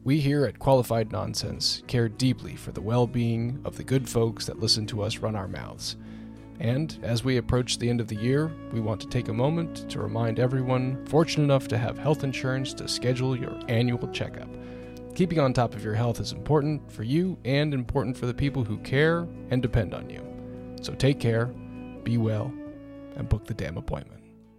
We here at Qualified Nonsense care deeply for the well-being of the good folks that listen to us run our mouths. And as we approach the end of the year, we want to take a moment to remind everyone fortunate enough to have health insurance to schedule your annual checkup. Keeping on top of your health is important for you and important for the people who care and depend on you. So take care, be well, and book the damn appointment.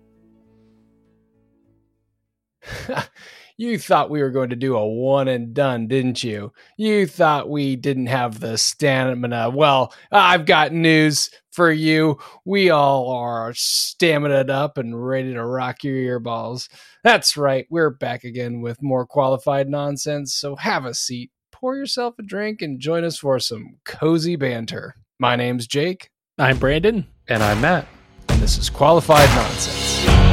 You thought we were going to do a one and done, didn't you? You thought we didn't have the stamina. Well, I've got news for you. We all are stamina'd up and ready to rock your earballs. That's right. We're back again with more Qualified Nonsense. So have a seat, pour yourself a drink, and join us for some cozy banter. My name's Jake. I'm Brandon. And I'm Matt. And this is Qualified Nonsense.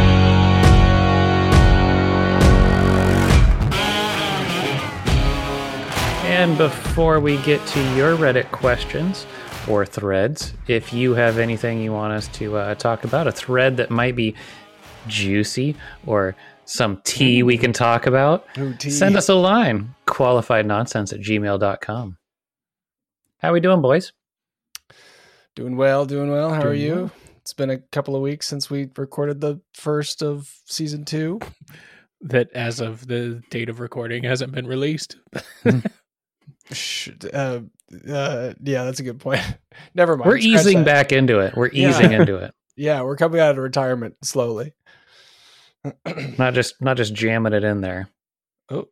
And before we get to your Reddit questions or threads, if you have anything you want us to talk about, a thread that might be juicy or some tea we can talk about, send us a line, qualifiednonsense@gmail.com. How we doing, boys? Doing well. How are you? Well. It's been a couple of weeks since we recorded the first of season 2. That, as of the date of recording, hasn't been released. Yeah, that's a good point. Never mind. We're easing back into it. Yeah, we're coming out of retirement slowly. not just jamming it in there. Oh,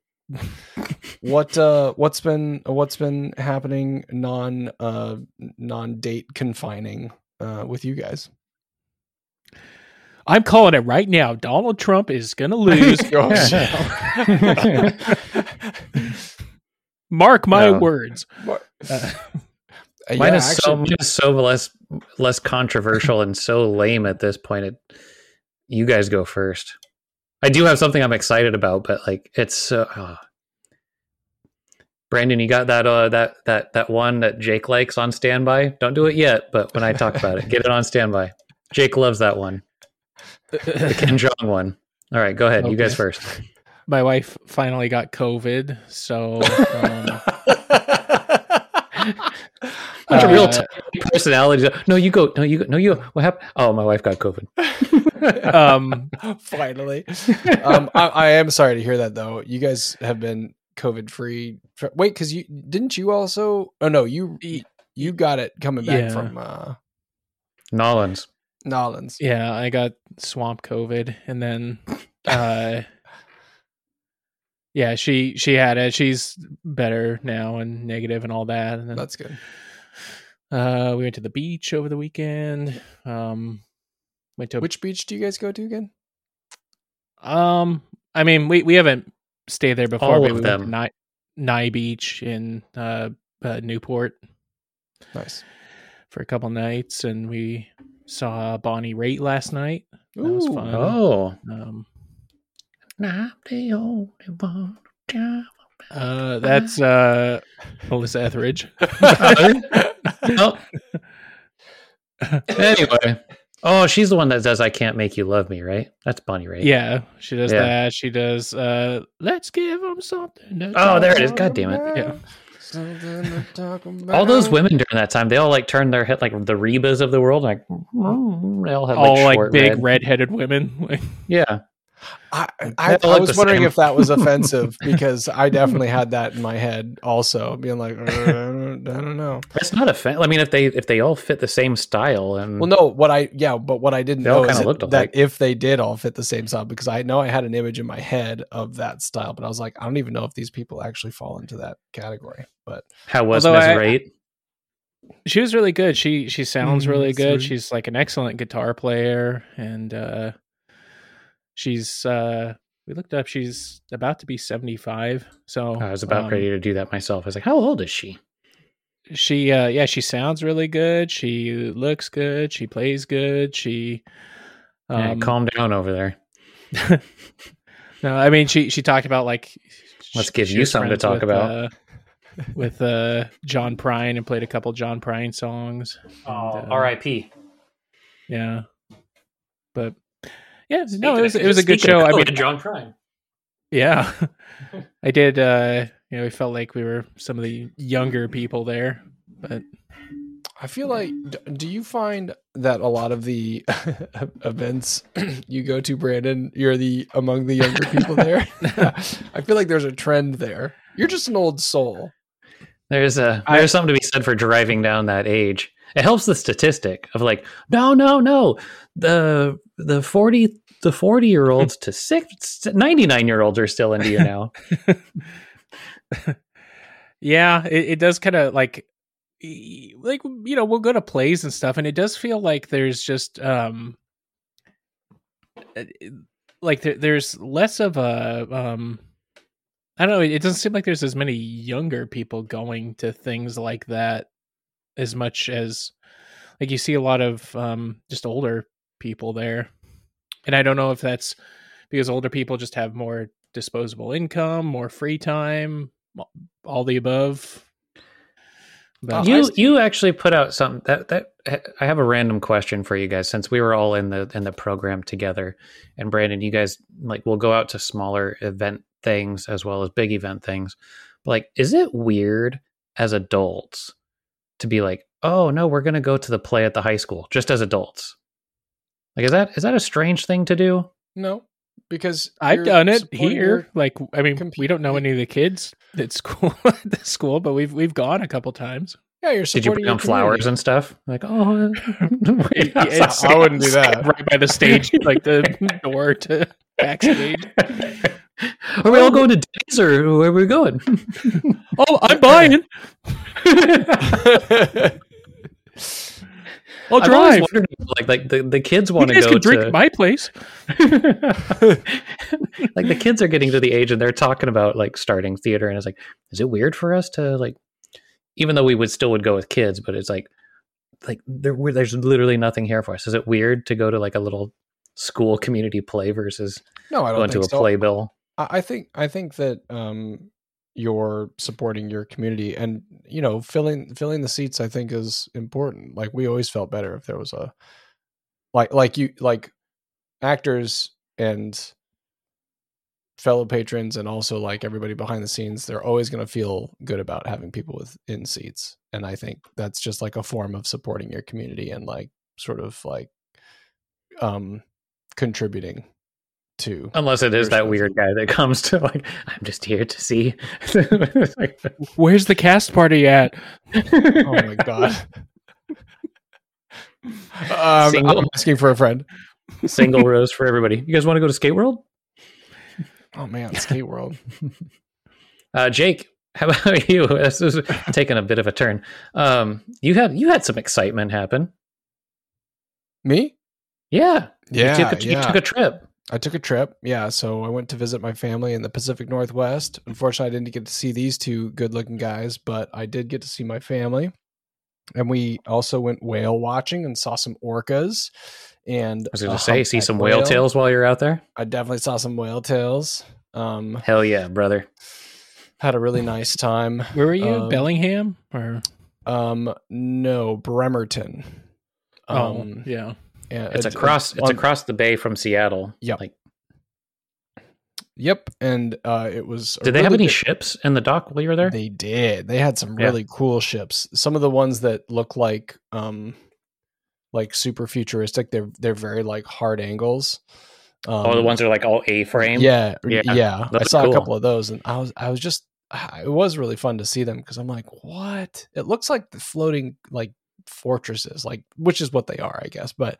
what's been happening non-date confining with you guys? I'm calling it right now. Donald Trump is gonna lose. Mark my words. Mine is so less controversial and so lame at this point. You guys go first. I do have something I'm excited about, but like it's so. Brandon, you got that one that Jake likes on standby? Don't do it yet, but when I talk about it, get it on standby. Jake loves that one. The Kim Jong one. All right, go ahead. Okay. You guys first. My wife finally got COVID, so a real personality. No, you go. What happened? Oh, my wife got COVID. Finally. I am sorry to hear that, though. You guys have been COVID free. Wait, because you also? Oh no, you got it coming back from Nolans. Yeah, I got swamp COVID, and then yeah, she had it. She's better now and negative and all that. And then, that's good. We went to the beach over the weekend. Which beach do you guys go to again? I mean, we haven't stayed there before. All but of we them. went to Nye Beach in Newport. Nice. For a couple nights, and we saw Bonnie Raitt last night. That was fun. Oh. That's Melissa Etheridge. Anyway. Oh, she's the one that says I Can't Make You Love Me, right? That's Bonnie Raitt. Yeah, she does that. She does Let's Give Them Something. Oh, there it is. God damn it. Yeah. All those women during that time, they all like turned their head like the Rebas of the world, like they all had like short big redheaded women. Yeah. I was wondering if that was offensive because I definitely had that in my head also, being like, I don't know. It's not offensive. I mean, if they all fit the same style, and well, no, what I didn't know is that if they did all fit the same style, because I know I had an image in my head of that style, but I was like, I don't even know if these people actually fall into that category. But how was Ms. Raitt? She was really good. She sounds really good. She's like an excellent guitar player, and she's we looked up, she's about to be 75. So I was about ready to do that myself. I was like, how old is she? She she sounds really good. She looks good. She plays good. She calm down over there. No, I mean she talked about like let's give you something to talk about. With John Prine, and played a couple John Prine songs. R.I.P. Yeah. But yeah, no, it was a good show. I mean, John Prine. Yeah. I did we felt like we were some of the younger people there, but I feel like, do you find that a lot of the events you go to, Brandon, you're among the younger people there? I feel like there's a trend there. You're just an old soul. There's something to be said for driving down that age. It helps the statistic of like, no, the 40-year-olds to 99-year-olds are still into you now. Yeah, it does kind of like we'll go to plays and stuff, and it does feel like there's just there's less of a I don't know, it doesn't seem like there's as many younger people going to things like that as much as like you see a lot of just older people there. And I don't know if that's because older people just have more disposable income, more free time, all the above. But you actually put out something that I have a random question for you guys, since we were all in the program together. And Brandon, you guys will go out to smaller event things as well as big event things. But like, is it weird as adults to be like, oh no, we're going to go to the play at the high school just as adults? Like, is that a strange thing to do? No, because I've done it here. We don't know any of the kids at school, but we've gone a couple times. Yeah, you're supporting. Did you bring them flowers and stuff? Like, oh, I wouldn't do that. Right by the stage, like the door to backstage. Are we all going to Denny's or where are we going? Oh, I'm buying. I'll drive. Like the kids want to go can drink at my place. Like the kids are getting to the age and they're talking about like starting theater, and it's like, is it weird for us to like, even though we would go with kids, but it's like there's literally nothing here for us. Is it weird to go to like a little school community play versus going to a playbill? I think that you're supporting your community, and filling the seats I think is important. Like, we always felt better if there was a like actors and fellow patrons, and also like everybody behind the scenes, they're always going to feel good about having people within seats. And I think that's just like a form of supporting your community and like sort of like contributing to, unless it is that weird guy that comes to like, I'm just here to see. Where's the cast party at? Oh my god. I'm asking for a friend. Single rows for everybody. You guys want to go to Skate World? Oh man, Skate World. Jake, how about you? This is taking a bit of a turn. You had some excitement happen. Me? Yeah. Yeah. You took a trip. I took a trip. Yeah. So I went to visit my family in the Pacific Northwest. Unfortunately, I didn't get to see these two good looking guys, but I did get to see my family. And we also went whale watching and saw some orcas. And I was going to say, see some whale tails while you're out there? I definitely saw some whale tails. Hell yeah, brother. Had a really nice time. Where were you? Bellingham? Or no, Bremerton. Yeah. Yeah, it's across the bay from Seattle. Yep. Yep. And it was. Did they have any ships in the dock while you were there? They did. They had some really cool ships. Some of the ones that look like super futuristic. They're very like hard angles. The ones that are like all A-frame. Yeah. I saw a couple of those, and I was just. It was really fun to see them because I'm like, what? It looks like the floating like fortresses, like, which is what they are, I guess. But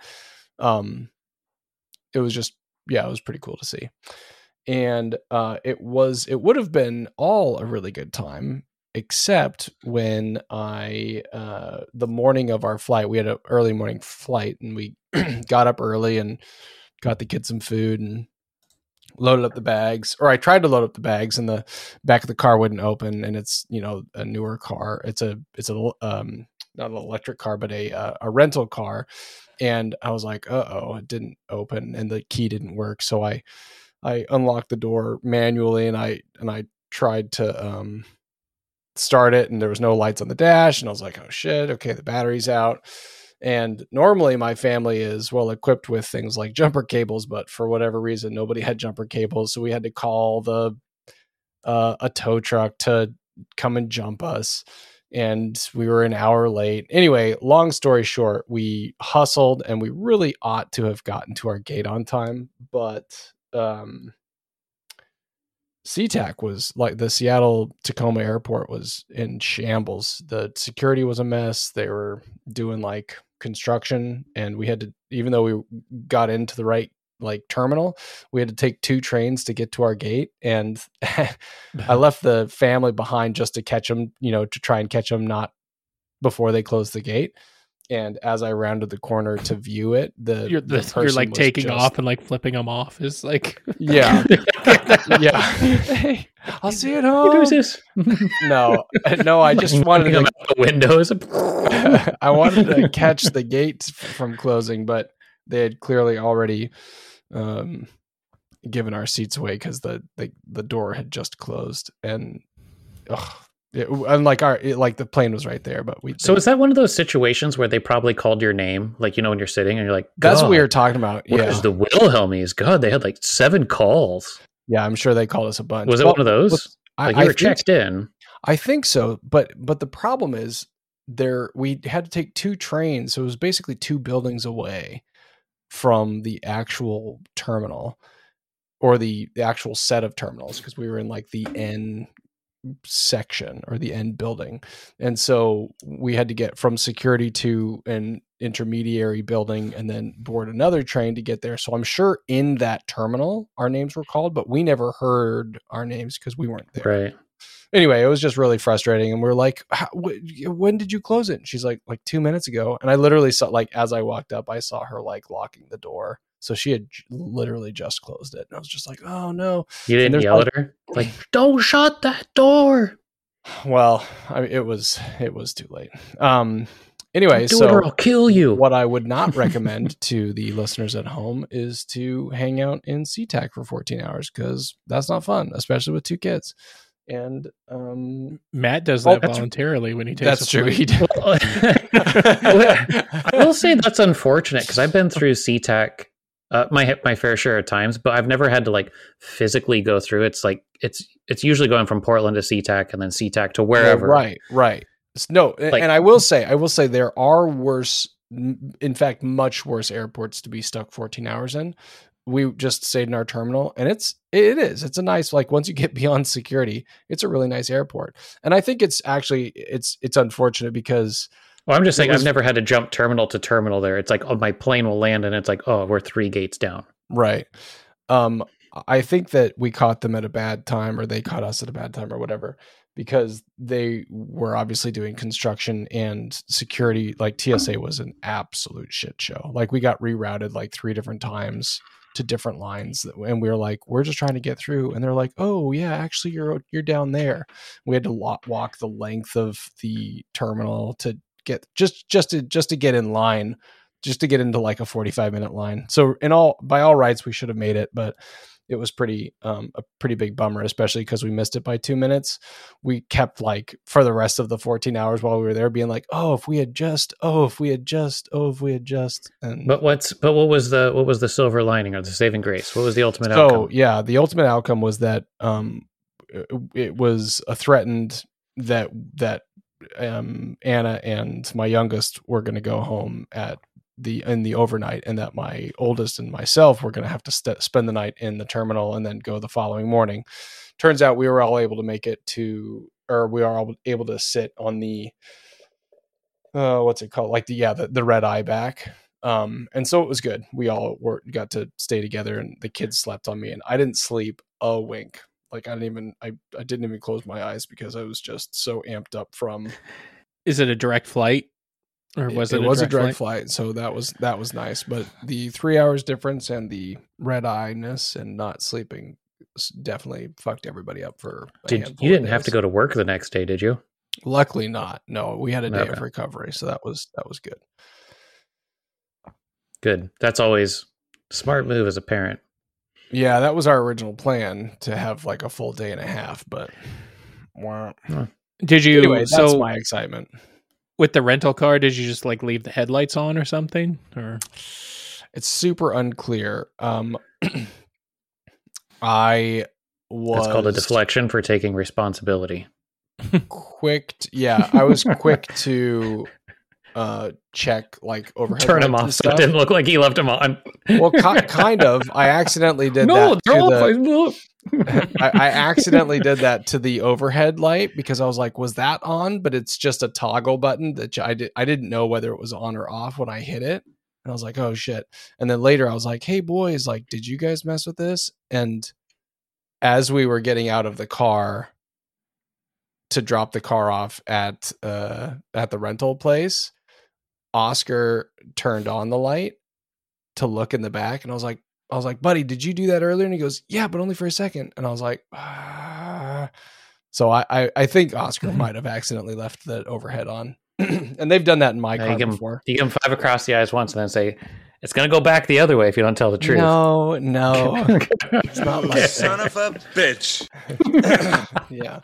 it was just, it was pretty cool to see. And it would have been all a really good time, except when the morning of our flight, we had an early morning flight, and we got up early and got the kids some food and loaded up the bags, or I tried to load up the bags, and the back of the car wouldn't open. And it's, a newer car. It's not an electric car, but a rental car. And I was like, it didn't open, and the key didn't work. So I unlocked the door manually, and I tried to start it, and there was no lights on the dash, and I was like, oh shit, okay, the battery's out. And normally my family is well equipped with things like jumper cables, but for whatever reason, nobody had jumper cables. So we had to call the a tow truck to come and jump us. And we were an hour late. Anyway, long story short, we hustled and we really ought to have gotten to our gate on time. But SeaTac was like, the Seattle Tacoma airport was in shambles. The security was a mess. They were doing like construction, and we had to, even though we got into the right like terminal, we had to take 2 trains to get to our gate. And I left the family behind just to catch them, to try and catch them not before they closed the gate. And as I rounded the corner to view it, you're like taking off and like flipping them off is like, yeah, yeah. Hey, I'll see you at home. Who does this? No, I just wanted them out the windows. I wanted to catch the gate from closing, but they had clearly already given our seats away because the door had just closed. And the plane was right there, but So is that one of those situations where they probably called your name, like, when you're sitting and you're like, that's what we were talking about. Where's the Wilhelmies? God, they had like 7 calls. Yeah, I'm sure they called us a bunch. Was it one of those? You were checked in. I think so, but the problem is we had to take 2 trains, so it was basically 2 buildings away from the actual terminal, or the actual set of terminals, because we were in like the N section or the N building. And so we had to get from security to an intermediary building and then board another train to get there. So I'm sure in that terminal our names were called, but we never heard our names because we weren't there. Right. Anyway, it was just really frustrating. And we're like, when did you close it? And she's like 2 minutes ago. And I literally saw, like, as I walked up, I saw her like locking the door. So she had literally just closed it. And I was just like, oh no. You didn't yell at her? Like, don't shut that door. Well, it was too late. Anyway, do it or I'll kill you. What I would not recommend to the listeners at home is to hang out in SeaTac for 14 hours, because that's not fun, especially with 2 kids. And Matt does that voluntarily when he takes. That's true. He does. I will say that's unfortunate, because I've been through SeaTac my fair share of times, but I've never had to like physically go through. It's like it's usually going from Portland to SeaTac and then SeaTac to wherever. Right. No, and I will say there are worse, in fact, much worse airports to be stuck 14 hours in. We just stayed in our terminal, and it's a nice, like, once you get beyond security, it's a really nice airport. And I think it's actually it's unfortunate because, well, I'm just saying I've never had to jump terminal to terminal there. It's like, oh, my plane will land and it's like, oh, we're 3 gates down. Right. I think that we caught them at a bad time, or they caught us at a bad time, or whatever, because they were obviously doing construction, and security, like TSA, was an absolute shit show. Like, we got rerouted like 3 different times to different lines, and we were like, we're just trying to get through, and they're like, oh yeah, actually you're down there. We had to walk the length of the terminal to get just to get in line, just to get into like a 45-minute line. So by all rights we should have made it, but it was a pretty big bummer, especially because we missed it by 2 minutes. We kept, like, for the rest of the 14 hours while we were there, being like, if we had just. And but what was the silver lining, or the saving grace? What was the ultimate outcome? So yeah, the ultimate outcome was that it was threatened that Anna and my youngest were going to go home in the overnight, and that my oldest and myself were going to have to spend the night in the terminal and then go the following morning. Turns out we were all able to make it we are all able to sit on the what's it called, like the red eye back, and so it was good. We all got to stay together, and the kids slept on me, and I didn't sleep a wink. Like, I didn't even close my eyes because I was just so amped up from. Is it a direct flight? Or was it was a direct flight, so that was nice. But the 3 hours difference and the red eye-ness and not sleeping definitely fucked everybody up for you didn't have to go to work the next day, did you? Luckily not. No, we had a day of recovery, so that was good. Good. That's always a smart move as a parent. Yeah, that was our original plan, to have like a full day and a half, but did you? Anyway, that's my excitement. With the rental car, did you just like leave the headlights on or something? Or it's super unclear. I was That's called a deflection for taking responsibility. I was quick to check like overhead. Turn him off so it didn't look like he left him on. Well, kind of. I accidentally did that. I accidentally did that to the overhead light because I was like, was that on? But it's just a toggle button that I didn't know whether it was on or off when I hit it. And I was like, oh shit. And then later I was like, hey boys, like, did you guys mess with this? And as we were getting out of the car to drop the car off at the rental place, Oscar turned on the light to look in the back, and I was like, buddy, did you do that earlier? And he goes, yeah, but only for a second. And I was like, So I think Oscar might have accidentally left the overhead on. And they've done that in my car before. You give him 5 across the eyes once and then say, it's going to go back the other way if you don't tell the truth. No. It's not like son of a bitch. Yeah.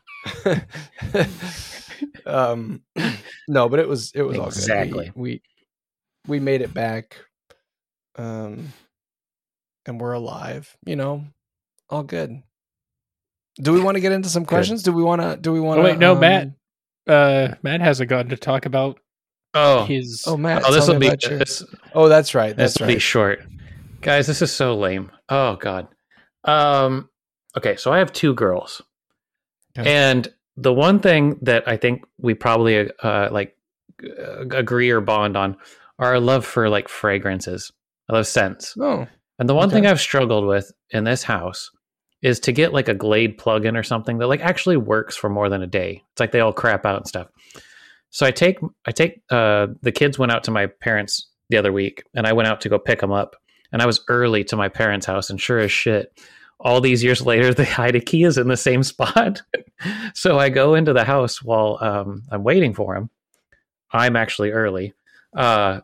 No, but it was exactly all good. We made it back. And we're alive, all good. Do we want to get into some questions? Do we want to wait, no, Matt has a gun to talk about. Matt. This will be that's right. This will be short. Guys, this is so lame. Oh God. Okay, so I have 2 girls. Okay. And the one thing that I think we probably agree or bond on are our love for like fragrances. I love scents. Oh. And the one thing I've struggled with in this house is to get like a Glade plug-in or something that like actually works for more than a day. It's like they all crap out and stuff. So I take the kids went out to my parents the other week, and I went out to go pick them up, and I was early to my parents' house, and sure as shit, all these years later, the Haida key is in the same spot. So I go into the house while I'm waiting for him. I'm actually early. And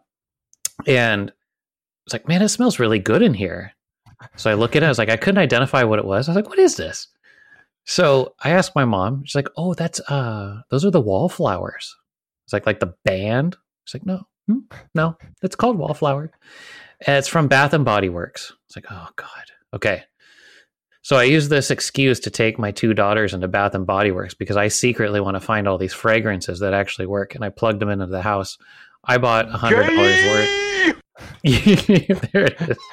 it's like, man, it smells really good in here. So I look at it. I was like, I couldn't identify what it was. I was like, what is this? So I asked my mom. She's like, oh, that's those are the wallflowers. It's like the band. She's like, no, it's called Wallflower. And it's from Bath and Body Works. It's like, oh God. Okay. So I use this excuse to take my 2 daughters into Bath and Body Works because I secretly want to find all these fragrances that actually work. And I plugged them into the house. I bought $100 worth. There it is.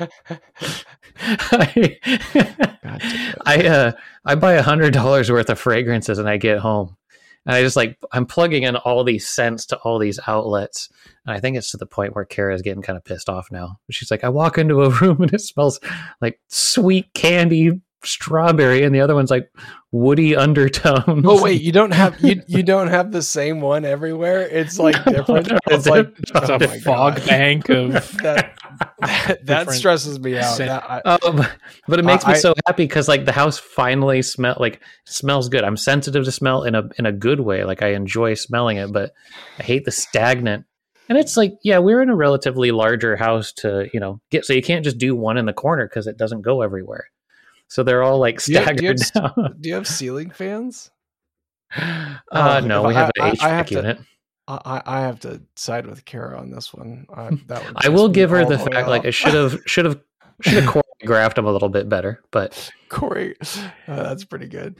I buy $100 worth of fragrances and I get home. And I just I'm plugging in all these scents to all these outlets. And I think it's to the point where Kara's getting kind of pissed off now. She's like, I walk into a room and it smells like sweet candy, strawberry, and the other one's like woody undertones. Oh wait, you don't have you don't have the same one everywhere. It's like different. It's like a fog bank of that stresses me out. But it makes me so happy because the house finally smells good. I'm sensitive to smell in a good way. Like I enjoy smelling it, but I hate the stagnant. And it's we're in a relatively larger house to get, so you can't just do one in the corner because it doesn't go everywhere. So they're all staggered down. Do you have ceiling fans? No, we have an HVAC unit. I have to side with Kara on this one. I will give her the fact, I should have choreographed them a little bit better, but that's pretty good.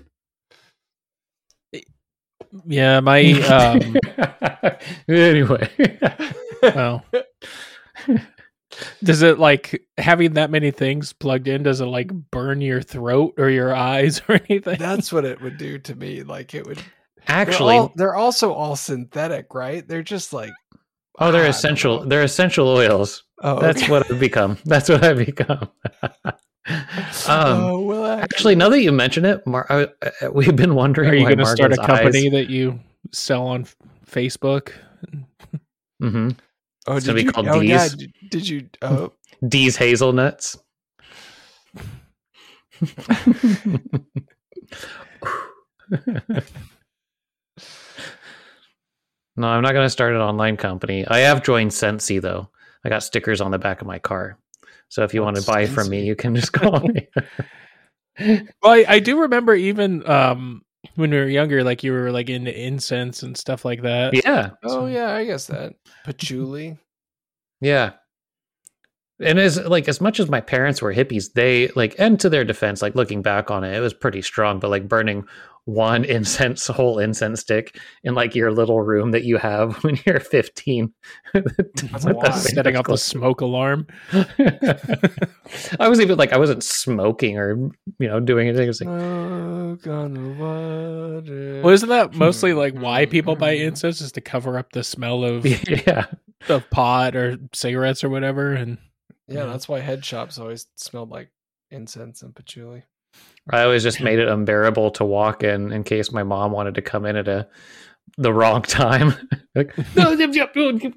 Yeah, my anyway. Well, does it having that many things plugged in? Does it burn your throat or your eyes or anything? That's what it would do to me. It would. Actually, they're also all synthetic, right? They're just they're essential. They're essential oils. Oh, that's what I've become. That's what I've become. Actually, now that you mention it, we've been wondering. Are you going to start a company that you sell on Facebook? Mm-hmm. Oh, it's going to be called D's. Yeah. Did you? Oh. D's hazelnuts. No, I'm not going to start an online company. I have joined Scentsy, though. I got stickers on the back of my car. So if you want to buy from me, you can just call me. Well, I do remember even when we were younger, you were into incense and stuff like that. Yeah. Oh, yeah, I guess that. Patchouli. Yeah. And as much as my parents were hippies, they and to their defense, looking back on it, it was pretty strong. But burning one whole incense stick in your little room that you have when you're 15, setting up the smoke alarm. I was even I wasn't smoking or doing anything. I was well, isn't that mostly why people buy incense, is to cover up the smell of of pot or cigarettes or whatever? And yeah, that's why head shops always smelled like incense and patchouli. I always just made it unbearable to walk in case my mom wanted to come in at the wrong time. No, that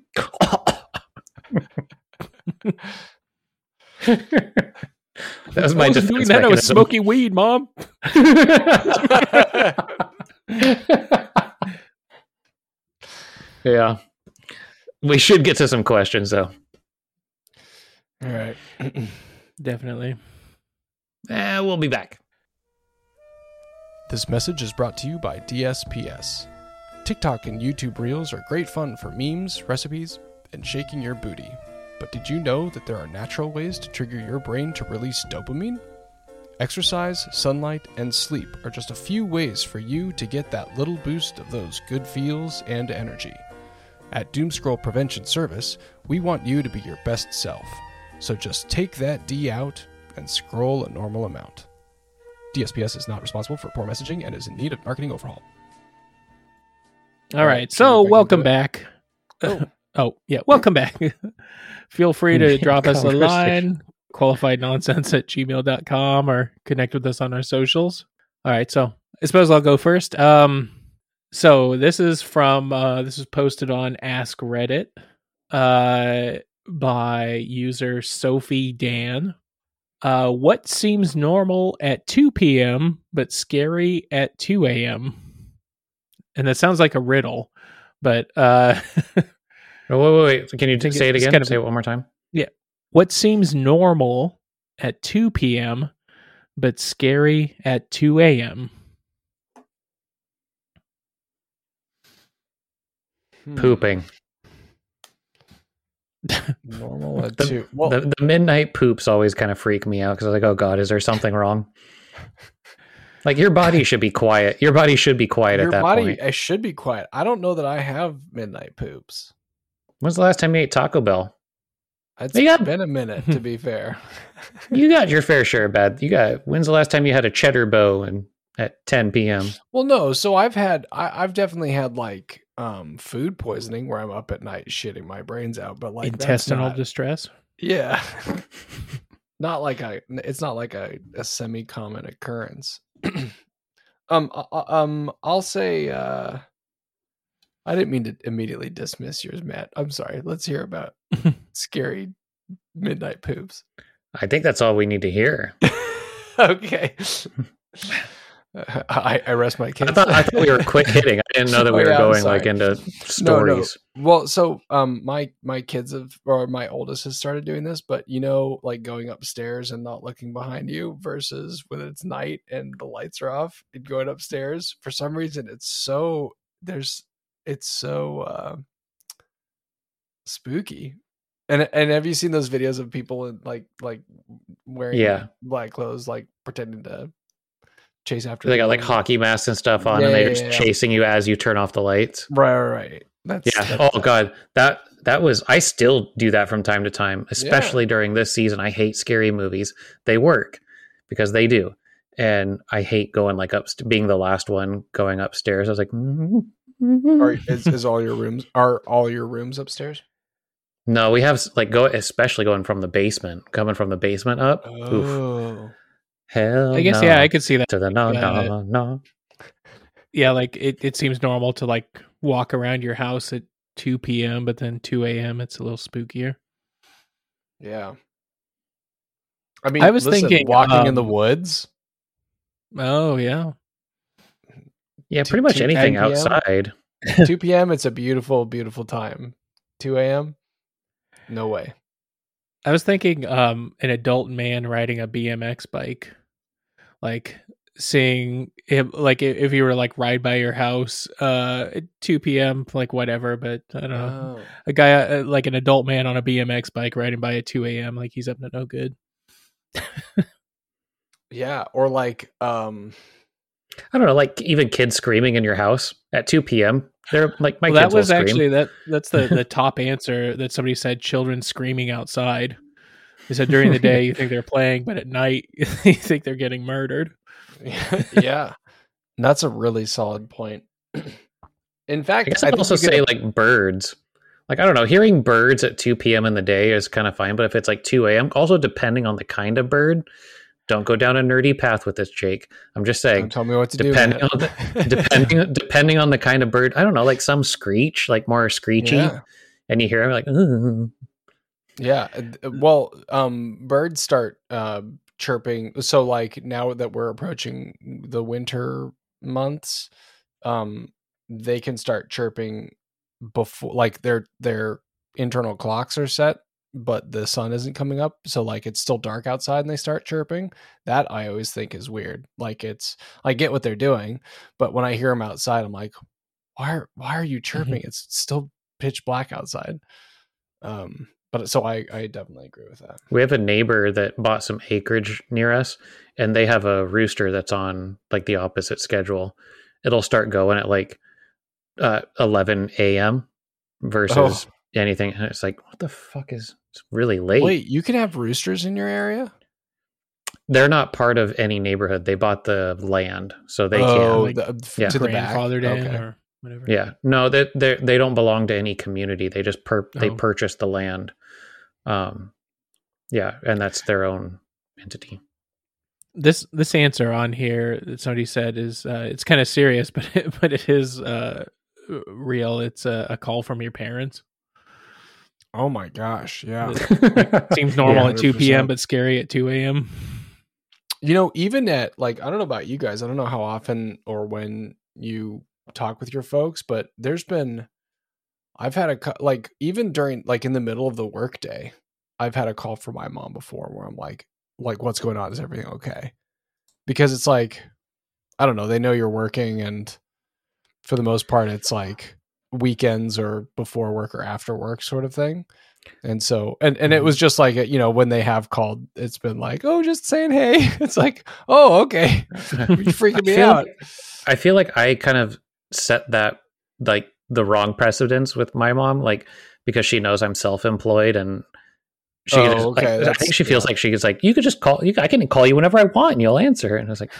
was my defense doing that. I was smoking weed, Mom. Yeah, we should get to some questions though. All right. Definitely. We'll be back. This message is brought to you by DSPS. TikTok and YouTube Reels are great fun for memes, recipes, and shaking your booty. But did you know that there are natural ways to trigger your brain to release dopamine? Exercise, sunlight, and sleep are just a few ways for you to get that little boost of those good feels and energy. At Doomscroll Prevention Service, we want you to be your best self. So just take that D out and scroll a normal amount. DSPS is not responsible for poor messaging and is in need of marketing overhaul. All right, so welcome back. Welcome back. Feel free to drop us a line, qualifiednonsense@gmail.com, or connect with us on our socials. All right, so I suppose I'll go first. So this is posted on Ask Reddit by user Sophie Dan. What seems normal at 2 p.m. but scary at 2 a.m.? And that sounds like a riddle, but wait. Can you say it again? Say it one more time. Yeah. What seems normal at 2 p.m. but scary at 2 a.m.? Pooping. Normal at 2. Well, the midnight poops always kind of freak me out because I'm like, oh God, is there something wrong? Your body should be quiet. Your body should be quiet at that point. Your body should be quiet. I don't know that I have midnight poops. When's the last time you ate Taco Bell? It's been a minute, to be fair. You got your fair share, bad. When's the last time you had a cheddar bow at 10 p.m.? Well, no. So I've definitely had food poisoning where I'm up at night shitting my brains out, but intestinal distress. Yeah. It's not like a semi-common occurrence. I'll say, I didn't mean to immediately dismiss yours, Matt. I'm sorry. Let's hear about scary midnight poops. I think that's all we need to hear. Okay. I rest my case. I thought we were quick hitting. I didn't know that we were going into stories. No. Well, so my kids my oldest has started doing this, but going upstairs and not looking behind you versus when it's night and the lights are off and going upstairs. For some reason, it's so spooky. And have you seen those videos of people in wearing black clothes, pretending to chase after? They got hockey masks and stuff on, and they're just chasing you as you turn off the lights. Right. God, that was. I still do that from time to time, especially during this season. I hate scary movies. They work because they do, and I hate going being the last one going upstairs. I was like, is all your rooms upstairs? No, we have especially going from the basement, coming from the basement up. Oh. Oof. Hell, I guess I could see that. To the no. Yeah, it seems normal to walk around your house at 2 p.m., but then 2 a.m. it's a little spookier. Yeah. I mean, I was thinking walking in the woods. Oh yeah. Yeah, pretty much anything outside. 2 p.m. it's a beautiful, beautiful time. 2 a.m. no way. I was thinking an adult man riding a BMX bike. seeing him, like if he were like ride by your house at 2 p.m, like whatever, but I don't know, a guy like an adult man on a BMX bike riding by at 2 a.m, like he's up to no good. Yeah, or like I don't know, like even kids screaming in your house at 2 p.m. They're like, my Well, kids that was will scream. actually that's the top answer that somebody said: children screaming outside. They said during the day you think they're playing, but at night you think they're getting murdered. Yeah, that's a really solid point. In fact, I guess I'd also say like birds. Like, I don't know, hearing birds at 2 p.m. in the day is kind of fine, but if it's like 2 a.m., also depending on the kind of bird, don't go down a nerdy path with this, Jake. I'm just saying. Don't tell me what to depending do. On depending on the kind of bird, I don't know, like some screech, like more screechy, and you hear them like, ooh. Yeah. Well, birds start chirping. So like now that we're approaching the winter months, they can start chirping before, like their internal clocks are set, but the sun isn't coming up. So like it's still dark outside and they start chirping. That I always think is weird. Like I get what they're doing, but when I hear them outside, I'm like, why are you chirping? Mm-hmm. It's still pitch black outside. But so I definitely agree with that. We have a neighbor that bought some acreage near us, and they have a rooster that's on like the opposite schedule. It'll start going at like 11 a.m. versus anything. And it's like, what the fuck is, it's really late. Wait, you can have roosters in your area? They're not part of any neighborhood. They bought the land, so they can't. To the grandfathered in or whatever. Yeah, no, they don't belong to any community. They just they purchased the land. Yeah, and that's their own entity. This answer on here that somebody said is it's kind of serious, but it is real. It's a call from your parents. Oh my gosh, yeah. It seems normal at 2 p.m. but scary at 2 a.m. You know, even at like, I don't know about you guys. I don't know how often or when you talk with your folks, but I've had like even during like in the middle of the workday, I've had a call from my mom before where I'm like what's going on? Is everything okay? Because it's like, I don't know, they know you're working, and for the most part it's like weekends or before work or after work sort of thing. And so and it was just like, you know, when they have called, it's been like, oh, just saying hey. It's like, oh, okay. You're freaking me out. I feel like I kind of set that like the wrong precedence with my mom, like because she knows I'm self-employed, and she I think she feels like she's like, you could just call I can call you whenever I want and you'll answer. And I was like,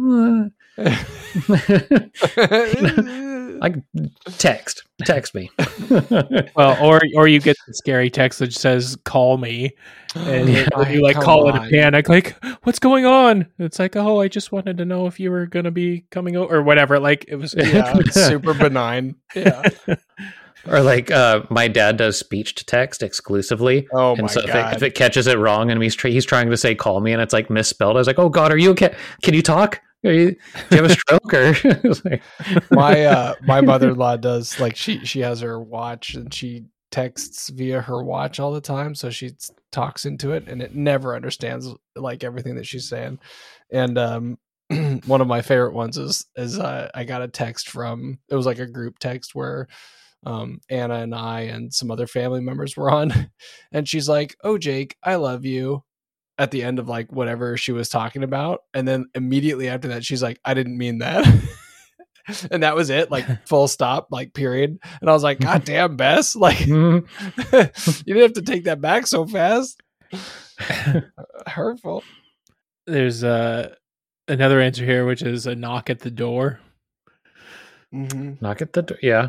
like text me. Well, or you get the scary text that says call me, and you like call it a panic, like what's going on? It's like, oh, I just wanted to know if you were gonna be coming over or whatever. Like it was super benign. Yeah. Or like my dad does speech to text exclusively. Oh my and so God. If it catches it wrong and he's trying to say call me and it's like misspelled, I was like, oh God, are you okay? Can you talk? Do you have a stroke? Or like... my mother-in-law does, like she has her watch and she texts via her watch all the time, so she talks into it and it never understands like everything that she's saying. And one of my favorite ones is I got a text from, it was like a group text where Anna and I and some other family members were on, and she's like, oh, Jake, I love you, at the end of like whatever she was talking about. And then immediately after that, she's like, I didn't mean that. And that was it, like full stop, like period. And I was like, God damn, Bess, like you didn't have to take that back so fast. Hurtful. There's another answer here, which is a knock at the door. Mm-hmm. Knock at the door. Yeah.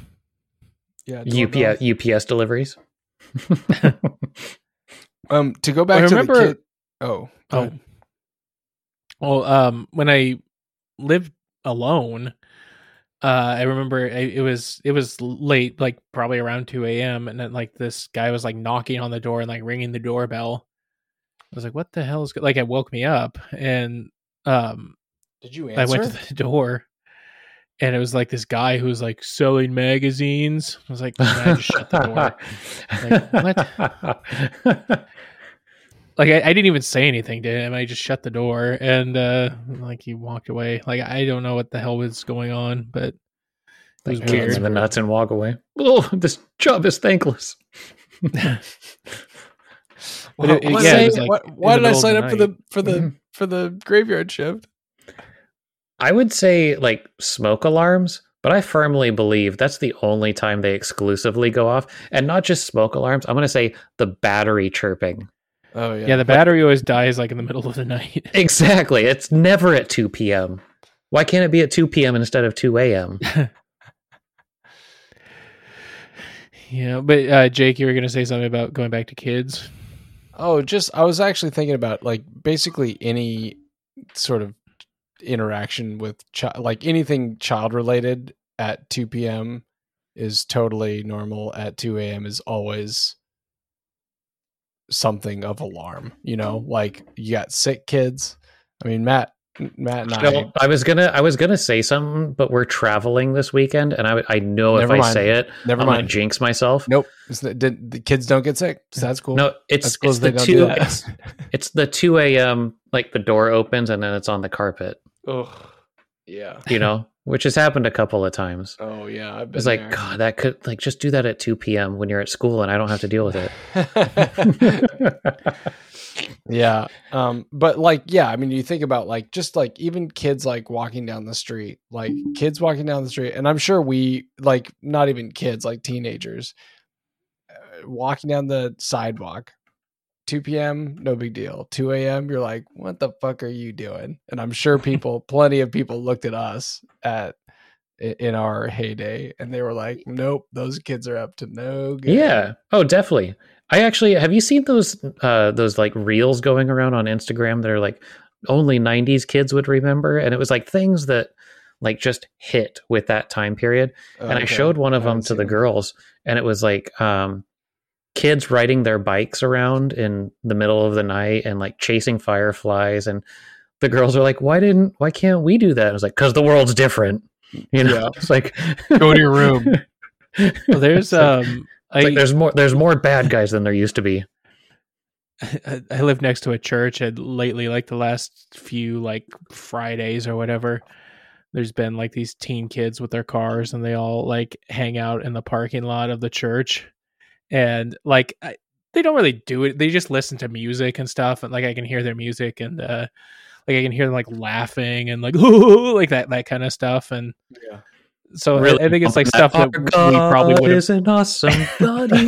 Yeah. UPS deliveries. To go back to the kid. Well, when I lived alone, I remember it was late, like probably around 2 a.m. and then like this guy was like knocking on the door and like ringing the doorbell. I was like, what the hell is like, it woke me up, and did you answer? I went to the door, and it was like this guy who was like selling magazines. I was like, I just shut the door. Like, what? like I didn't even say anything to him. I just shut the door and like he walked away. Like I don't know what the hell was going on, but it was weird. The nuts and walk away. Oh, this job is thankless. Why did I sign up for the graveyard shift? I would say like smoke alarms, but I firmly believe that's the only time they exclusively go off, and not just smoke alarms. I'm going to say the battery chirping. Oh yeah, yeah. The battery always dies like in the middle of the night. Exactly. It's never at 2 p.m. Why can't it be at 2 p.m. instead of 2 a.m.? Yeah, but Jake, you were going to say something about going back to kids. Oh, I was actually thinking about like basically any sort of interaction with like anything child related at 2 p.m. is totally normal. At 2 a.m. is always something of alarm, you know, like you got sick kids. I mean, Matt and I was gonna say something, but we're traveling this weekend, and I know if I say it, I'm gonna jinx myself. Nope, the kids don't get sick, so that's cool. No, it's the 2 a.m. like the door opens and then it's on the carpet. Oh, yeah, you know, which has happened a couple of times. Oh yeah, I've been it's like there. God, that could like just do that at 2 p.m. when you're at school and I don't have to deal with it. Yeah. But like, yeah, I mean, you think about like, just like even kids like walking down the street, and I'm sure we like, not even kids, like teenagers walking down the sidewalk, 2 p.m. no big deal. 2 a.m. you're like, what the fuck are you doing? And I'm sure plenty of people looked at us in our heyday and they were like, nope, those kids are up to no good. Yeah. Oh, definitely. Have you seen those like reels going around on Instagram that are like only 90s kids would remember? And it was like things that like just hit with that time period. And I showed one of them to the girls, and it was like kids riding their bikes around in the middle of the night and like chasing fireflies. And the girls are like, why can't we do that? I was like, 'cause the world's different. You know, yeah. It's like, go to your room. Well, there's there's more bad guys than there used to be. I live next to a church, and lately, like the last few like Fridays or whatever, there's been like these teen kids with their cars, and they all like hang out in the parking lot of the church, and like they don't really do it. They just listen to music and stuff, and like I can hear their music, and like I can hear them like laughing and like like that kind of stuff, and yeah. So really, I think it's like stuff that we probably would have. Is an awesome bloody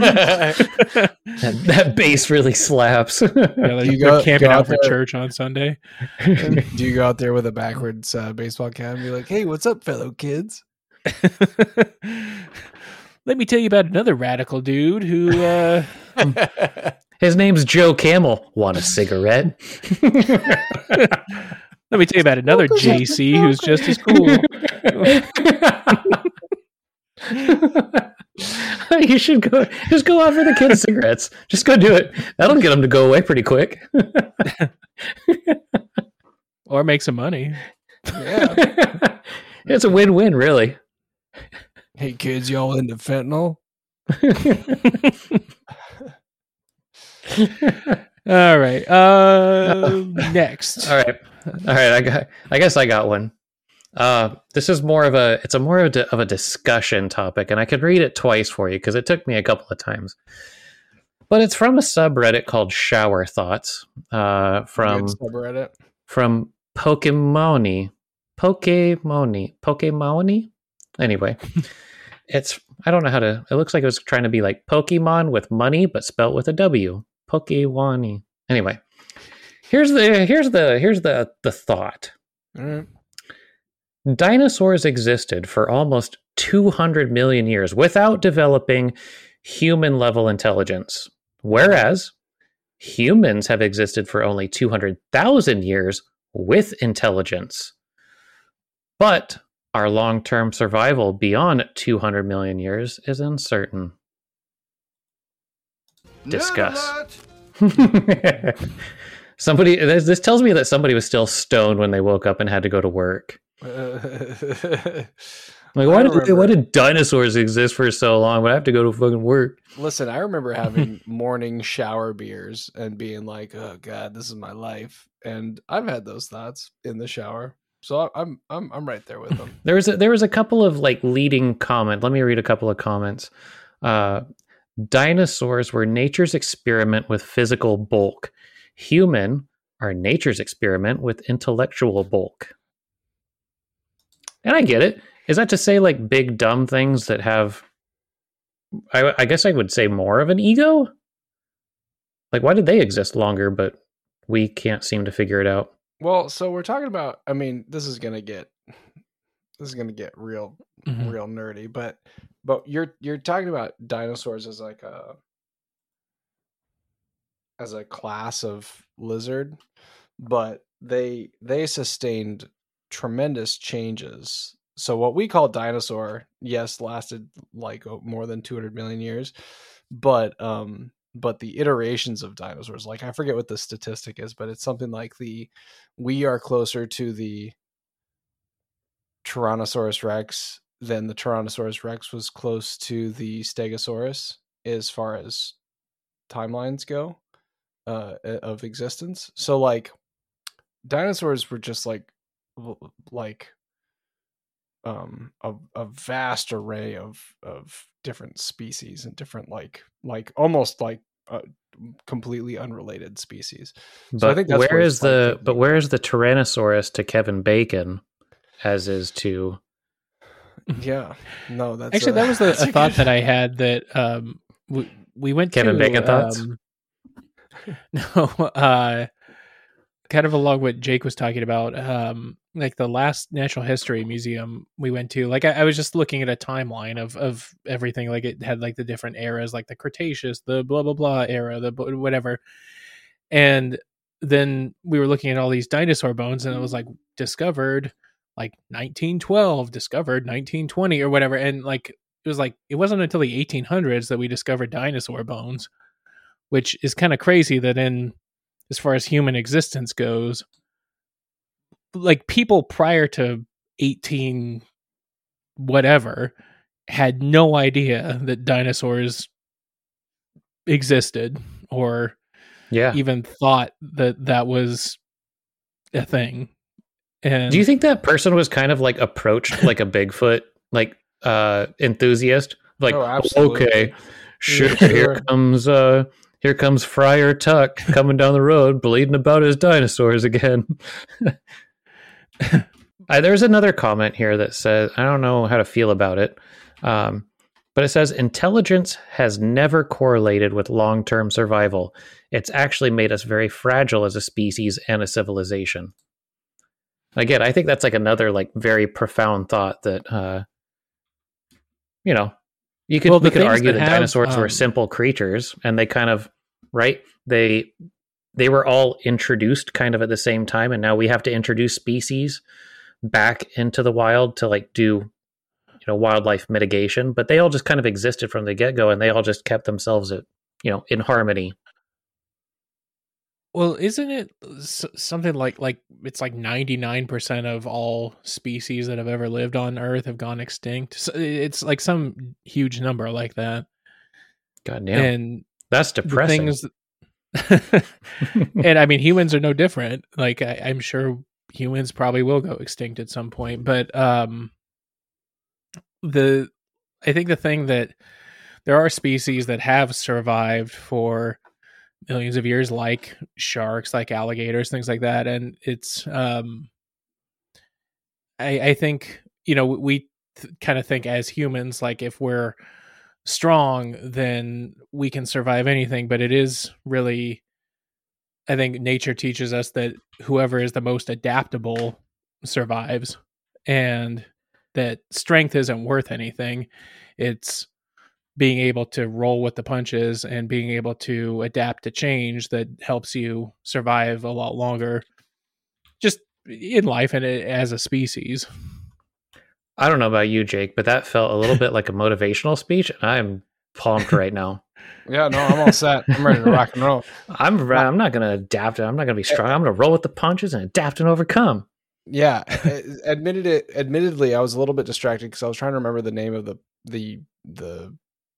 that bass really slaps. Yeah, they're camping out for church on Sunday. Do you go out there with a backwards baseball cap and be like, "Hey, what's up, fellow kids? Let me tell you about another radical dude who his name's Joe Camel. Want a cigarette?" Let me tell you about another JC who's just as cool. You should go offer the kids cigarettes. Just go do it. That'll get them to go away pretty quick. Or make some money. Yeah. It's a win-win, really. Hey kids, y'all into fentanyl? All right. Next. All right. I guess I got one. This is more of a discussion topic, and I could read it twice for you because it took me a couple of times. But it's from a subreddit called Shower Thoughts. From Pokemoni. Anyway, I don't know how to. It looks like it was trying to be like Pokemon with money, but spelt with a W. Pokewani. Anyway. Here's the thought. Dinosaurs existed for almost 200 million years without developing human-level intelligence, whereas humans have existed for only 200,000 years with intelligence. But our long-term survival beyond 200 million years is uncertain. Discuss. This tells me that somebody was still stoned when they woke up and had to go to work. Like, why did dinosaurs exist for so long? But I have to go to fucking work. Listen, I remember having morning shower beers and being like, "Oh God, this is my life." And I've had those thoughts in the shower, so I'm right there with them. There was a couple of like leading comment. Let me read a couple of comments. Dinosaurs were nature's experiment with physical bulk. Human are nature's experiment with intellectual bulk. And I get it. Is that to say like big dumb things that have, I guess I would say more of an ego? Like, why did they exist longer, but we can't seem to figure it out? Well, so we're talking about, I mean, this is gonna get real real nerdy, but you're talking about dinosaurs as like as a class of lizard, but they sustained tremendous changes. So what we call dinosaur, yes, lasted like more than 200 million years, but the iterations of dinosaurs, like I forget what the statistic is, but it's something like we are closer to the Tyrannosaurus Rex than the Tyrannosaurus Rex was close to the Stegosaurus as far as timelines go of existence. So like dinosaurs were just like a vast array of different species and different like almost like completely unrelated species. But so I think that's where is the Tyrannosaurus to Kevin Bacon, as is to yeah, no, that's actually that was a thought that I had that we went Kevin to Bacon thoughts. No, kind of along what Jake was talking about, like the last natural history museum we went to, like I was just looking at a timeline of everything. Like it had like the different eras, like the Cretaceous, the blah, blah, blah era, the whatever. And then we were looking at all these dinosaur bones and it was like discovered like 1912, discovered 1920 or whatever. And like, it was like, it wasn't until the 1800s that we discovered dinosaur bones, which is kind of crazy that as far as human existence goes, like people prior to 18 whatever had no idea that dinosaurs existed or even thought that was a thing. And do you think that person was kind of like approached like a Bigfoot like enthusiast? Like, okay, sure, here comes Friar Tuck coming down the road, bleeding about his dinosaurs again. There's another comment here that says, I don't know how to feel about it, but it says, intelligence has never correlated with long-term survival. It's actually made us very fragile as a species and a civilization. Again, I think that's like another like very profound thought that, we could argue that dinosaurs were simple creatures and they kind of, right? They were all introduced kind of at the same time. And now we have to introduce species back into the wild to like do, wildlife mitigation, but they all just kind of existed from the get-go and they all just kept themselves at, in harmony. Well, isn't it something like it's like 99% of all species that have ever lived on Earth have gone extinct? So it's like some huge number like that. God damn. And that's depressing. And I mean, humans are no different. Like I'm sure humans probably will go extinct at some point, but I think the thing that there are species that have survived for millions of years, like sharks, like alligators, things like that. And it's, I think, we kind of think as humans, like if we're strong, then we can survive anything. But it is really, I think nature teaches us that whoever is the most adaptable survives, and that strength isn't worth anything. It's being able to roll with the punches and being able to adapt to change that helps you survive a lot longer, just in life and as a species. I don't know about you, Jake, but that felt a little bit like a motivational speech. I'm pumped right now. Yeah, no, I'm all set. I'm ready to rock and roll. I'm not going to adapt. I'm not going to be strong. I'm going to roll with the punches and adapt and overcome. Yeah, admittedly, I was a little bit distracted because I was trying to remember the name of the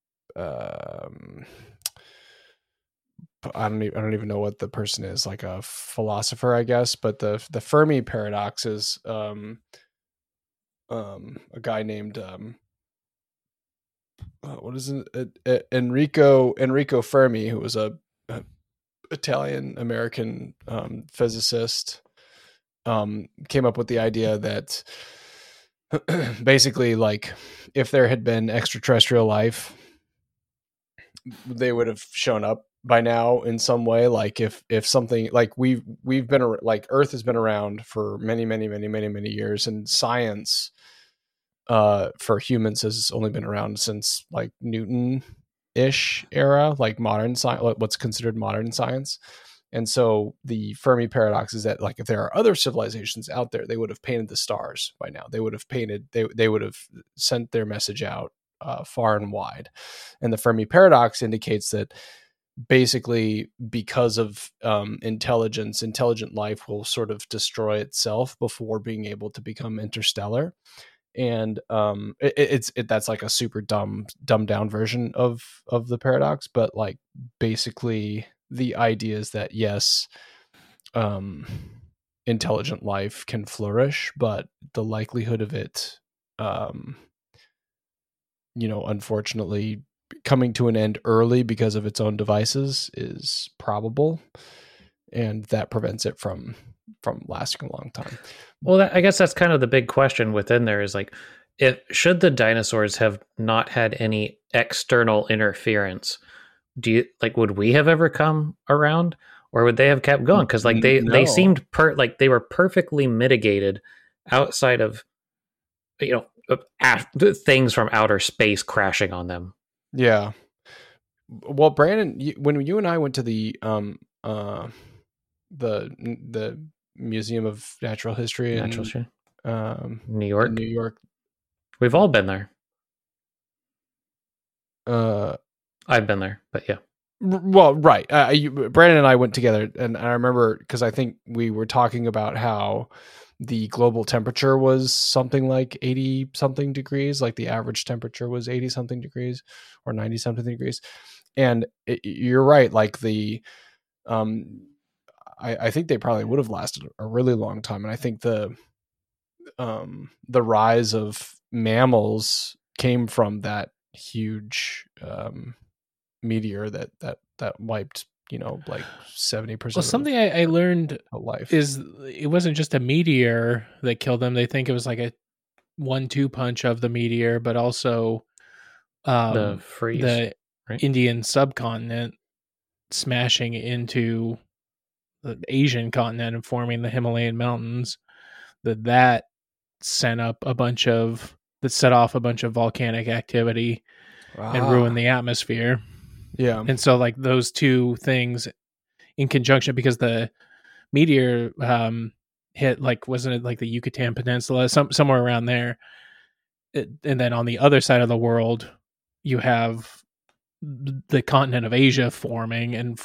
I don't even know what the person is, like a philosopher, I guess. But the Fermi paradox is a guy named what is it? Enrico Fermi, who was a Italian American physicist, came up with the idea that basically, like, if there had been extraterrestrial life, they would have shown up by now in some way. Like if something, like we've been, like, Earth has been around for many years, and science for humans has only been around since like Newton-ish era, like modern science, what's considered modern science. And so the Fermi paradox is that, like, if there are other civilizations out there, they would have painted the stars by now. They would have they would have sent their message out far and wide. And the Fermi paradox indicates that basically, because of intelligent life will sort of destroy itself before being able to become interstellar. And that's like a super dumbed down version of the paradox, but like basically the idea is that yes, intelligent life can flourish, but the likelihood of it, unfortunately coming to an end early because of its own devices is probable, and that prevents it from lasting a long time. Well, I guess that's kind of the big question within there is, like, should the dinosaurs have not had any external interference, would we have ever come around, or would they have kept going? Because like they seemed like they were perfectly mitigated outside of things from outer space crashing on them. Yeah. Well, Brandon, when you and I went to the Museum of Natural History in New York, we've all been there. I've been there, but yeah. Well, right. Brandon and I went together, and I remember because I think we were talking about how the global temperature was something like 80 something degrees, like the average temperature was 80 something degrees or 90 something degrees. And you're right. Like I think they probably would have lasted a really long time. And I think the rise of mammals came from that huge meteor that wiped, like 70%. Well, something I learned life is it wasn't just a meteor that killed them. They think it was like a 1-2 punch of the meteor, but also the freeze, the Indian subcontinent smashing into the Asian continent and forming the Himalayan mountains. That set off a bunch of volcanic activity and ruined the atmosphere. Yeah. And so like those two things in conjunction, because the meteor hit, like, wasn't it like the Yucatan Peninsula, somewhere around there, and then on the other side of the world you have the continent of Asia forming and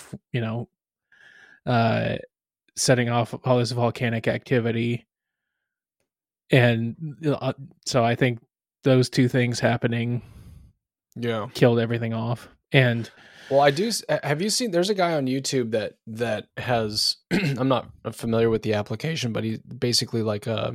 setting off all this volcanic activity. And so I think those two things happening killed everything off. And well, have you seen, there's a guy on YouTube that has I'm not familiar with the application, but he's basically like a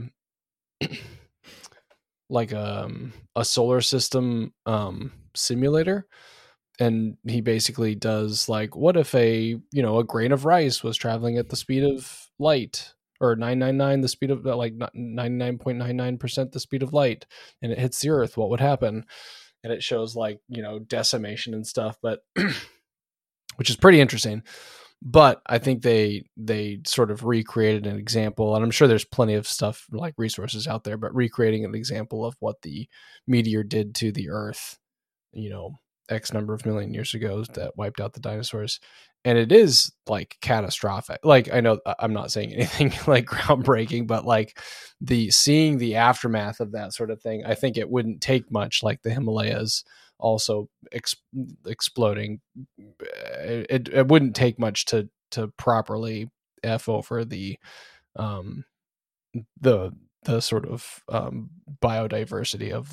solar system simulator. And he basically does, like, what if a grain of rice was traveling at the speed of light, or 999 the speed of, like, 99.99% the speed of light, and it hits the Earth, what would happen? And it shows, like, decimation and stuff, but which is pretty interesting. But I think they sort of recreated an example, and I'm sure there's plenty of stuff, like resources out there, but recreating an example of what the meteor did to the Earth, X number of million years ago, that wiped out the dinosaurs. And it is, like, catastrophic. Like, I know I'm not saying anything like groundbreaking, but like seeing the aftermath of that sort of thing, I think it wouldn't take much, like the Himalayas also exploding. It wouldn't take much to properly F over the the sort of biodiversity of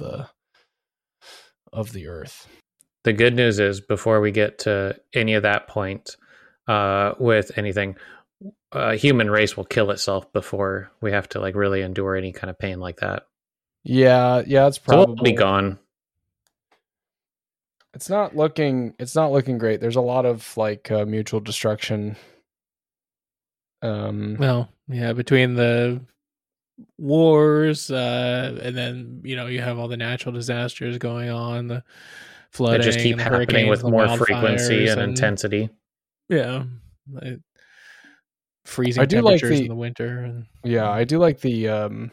the Earth. The good news is, before we get to any of that point with anything, human race will kill itself before we have to like really endure any kind of pain like that. Yeah, it's probably so we'll be gone. It's not looking great. There's a lot of like mutual destruction. Well, yeah, between the wars and then you have all the natural disasters going on, the flooding, they just keep and happening with more frequency and intensity. Yeah, freezing I do temperatures like in the winter. And I do like the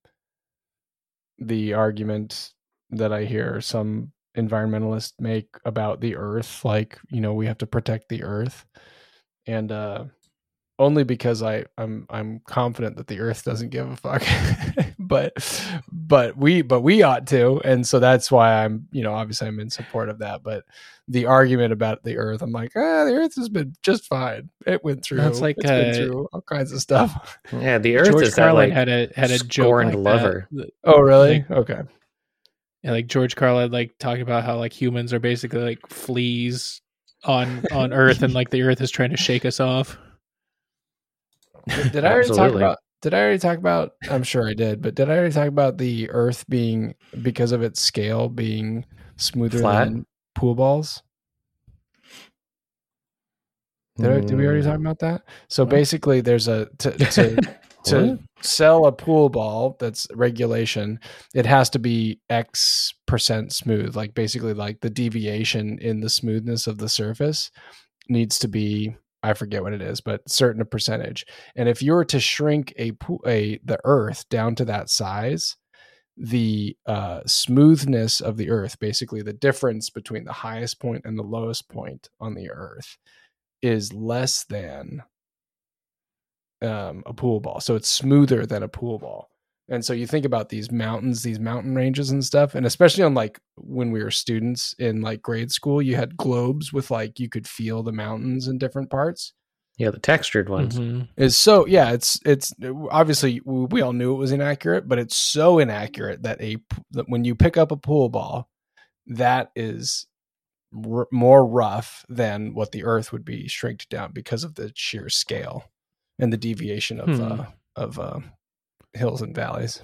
argument that I hear some environmentalists make about the Earth, like, we have to protect the Earth, and only because I'm confident that the Earth doesn't give a fuck, but we ought to, and so that's why I'm obviously I'm in support of that. But the argument about the Earth, I'm like, the Earth has been just fine. It went through. That's like it's been through all kinds of stuff. Yeah, the Earth George is Carlin that, like, had a joke scorned like lover. that. Oh, really? Okay. Yeah, like George Carlin like talking about how like humans are basically like fleas on Earth, and like the Earth is trying to shake us off. Did I already talk about? I'm sure I did, but did I already talk about the Earth being, because of its scale, being smoother flat than pool balls? Did we already talk about that? So basically, there's a to sell a pool ball that's regulation, it has to be X% smooth. Like basically, like the deviation in the smoothness of the surface needs to be, I forget what it is, but certain percentage. And if you were to shrink the Earth down to that size, the smoothness of the Earth, basically the difference between the highest point and the lowest point on the Earth, is less than a pool ball. So it's smoother than a pool ball. And so you think about these mountains, these mountain ranges and stuff, and especially on like when we were students in like grade school, you had globes with like you could feel the mountains in different parts. Yeah, the textured ones. It's obviously we all knew it was inaccurate, but it's so inaccurate that when you pick up a pool ball, that is more rough than what the Earth would be shrinked down because of the sheer scale and the deviation of hills and valleys.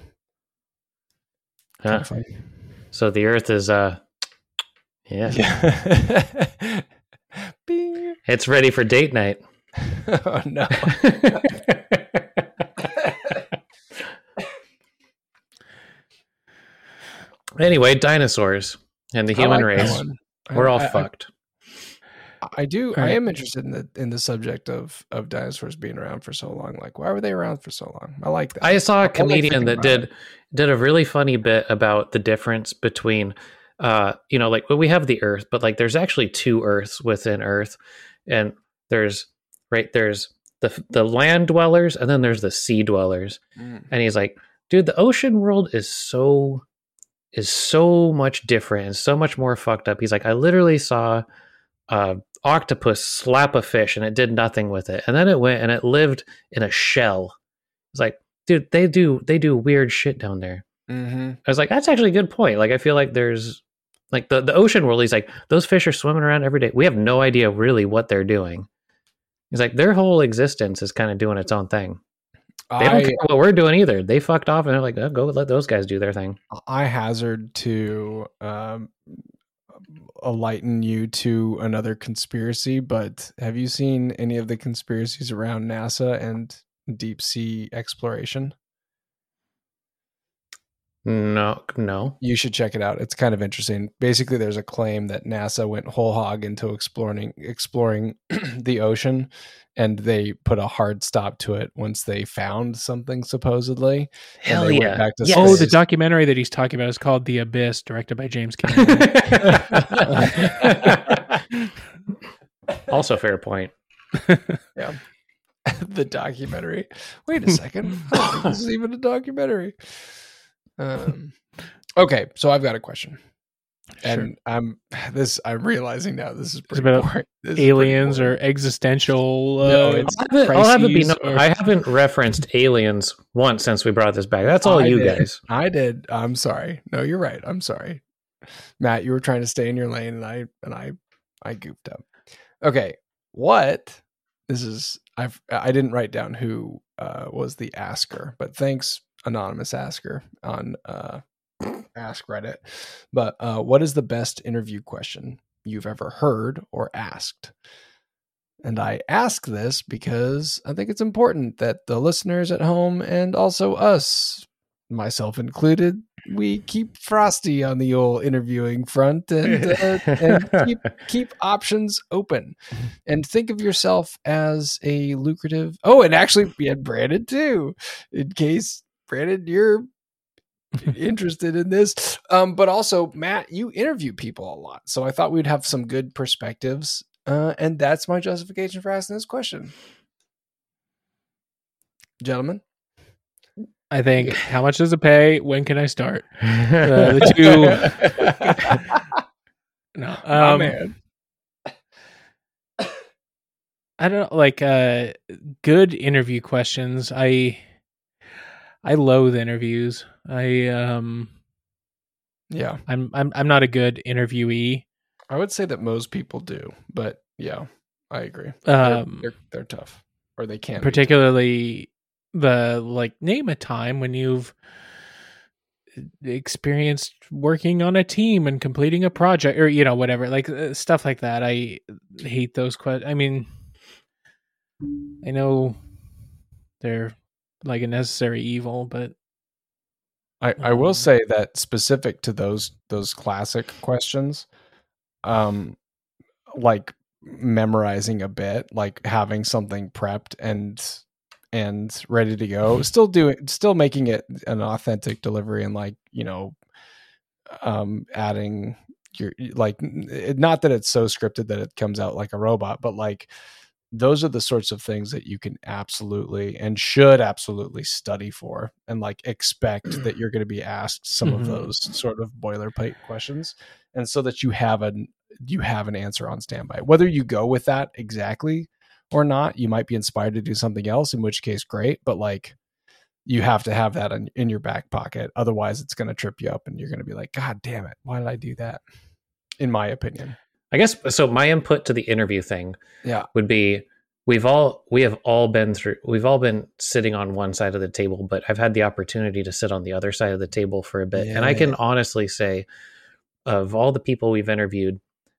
Huh. So the Earth is it's ready for date night. Oh no. Anyway, dinosaurs and the human race. We're all fucked. I am interested in the subject of dinosaurs being around for so long. Like, why were they around for so long? I like that. I saw a comedian that did a really funny bit about the difference between like we have the Earth, but like there's actually two Earths within Earth, and there's the land dwellers, and then there's the sea dwellers. And he's like, dude, the ocean world is so much different and so much more fucked up. He's like, I literally saw octopus slap a fish and it did nothing with it, and then it went and it lived in a shell. It's like, dude, they do weird shit down there. I was like, that's actually a good point. Like, I feel like there's like the ocean world. He's like, those fish are swimming around every day. We have no idea really what they're doing. He's like, their whole existence is kind of doing its own thing. They don't care what we're doing either. They fucked off and they're like, oh, go let those guys do their thing. I hazard to enlighten you to another conspiracy, but have you seen any of the conspiracies around NASA and deep sea exploration? No. You should check it out. It's kind of interesting. Basically, there's a claim that NASA went whole hog into exploring the ocean, and they put a hard stop to it once they found something, supposedly. Hell yeah. Went back to space. Oh, the documentary that he's talking about is called The Abyss, directed by James Cameron. Also fair point. Yeah. The documentary. Wait a second. I don't think this is even a documentary. Okay, so I've got a question. And I'm realizing now this is pretty about boring. This aliens or existential. I'll have it be no. or- I haven't referenced aliens once since we brought this back. That's all guys. I did. I'm sorry. No, you're right. I'm sorry, Matt. You were trying to stay in your lane, and I goofed up. Okay, what? This is I didn't write down who was the asker, but thanks, anonymous asker on Ask Reddit. But what is the best interview question you've ever heard or asked? And I ask this because I think it's important that the listeners at home and also us, myself included, we keep frosty on the old interviewing front and keep options open. And think of yourself as a lucrative... Oh, and actually we had Brandon too, in case, Brandon, you're interested in this. But also, Matt, you interview people a lot. So I thought we'd have some good perspectives. And that's my justification for asking this question. Gentlemen? I think, how much does it pay? When can I start? The two. No, man. I don't like good interview questions. I loathe interviews. Yeah. I'm not a good interviewee. I would say that most people do, but yeah, I agree. They're tough, or they can. Particularly name a time when you've experienced working on a team and completing a project, or whatever, stuff like that. I hate those questions. I mean, I know they're like a necessary evil, but I will say that specific to those classic questions, like memorizing a bit, like having something prepped and ready to go, still making it an authentic delivery, and adding your, not that it's so scripted that it comes out like a robot, but those are the sorts of things that you can absolutely and should absolutely study for, and expect that you're going to be asked some of those sort of boilerplate questions, and so that you have an answer on standby. Whether you go with that exactly or not, you might be inspired to do something else, in which case great, but you have to have that in your back pocket. Otherwise it's going to trip you up and you're going to be like, God damn it, why did I do that? In my opinion. I guess so. My input to the interview thing would be, we've all been sitting on one side of the table, but I've had the opportunity to sit on the other side of the table for a bit. And I can honestly say, of all the people we've interviewed,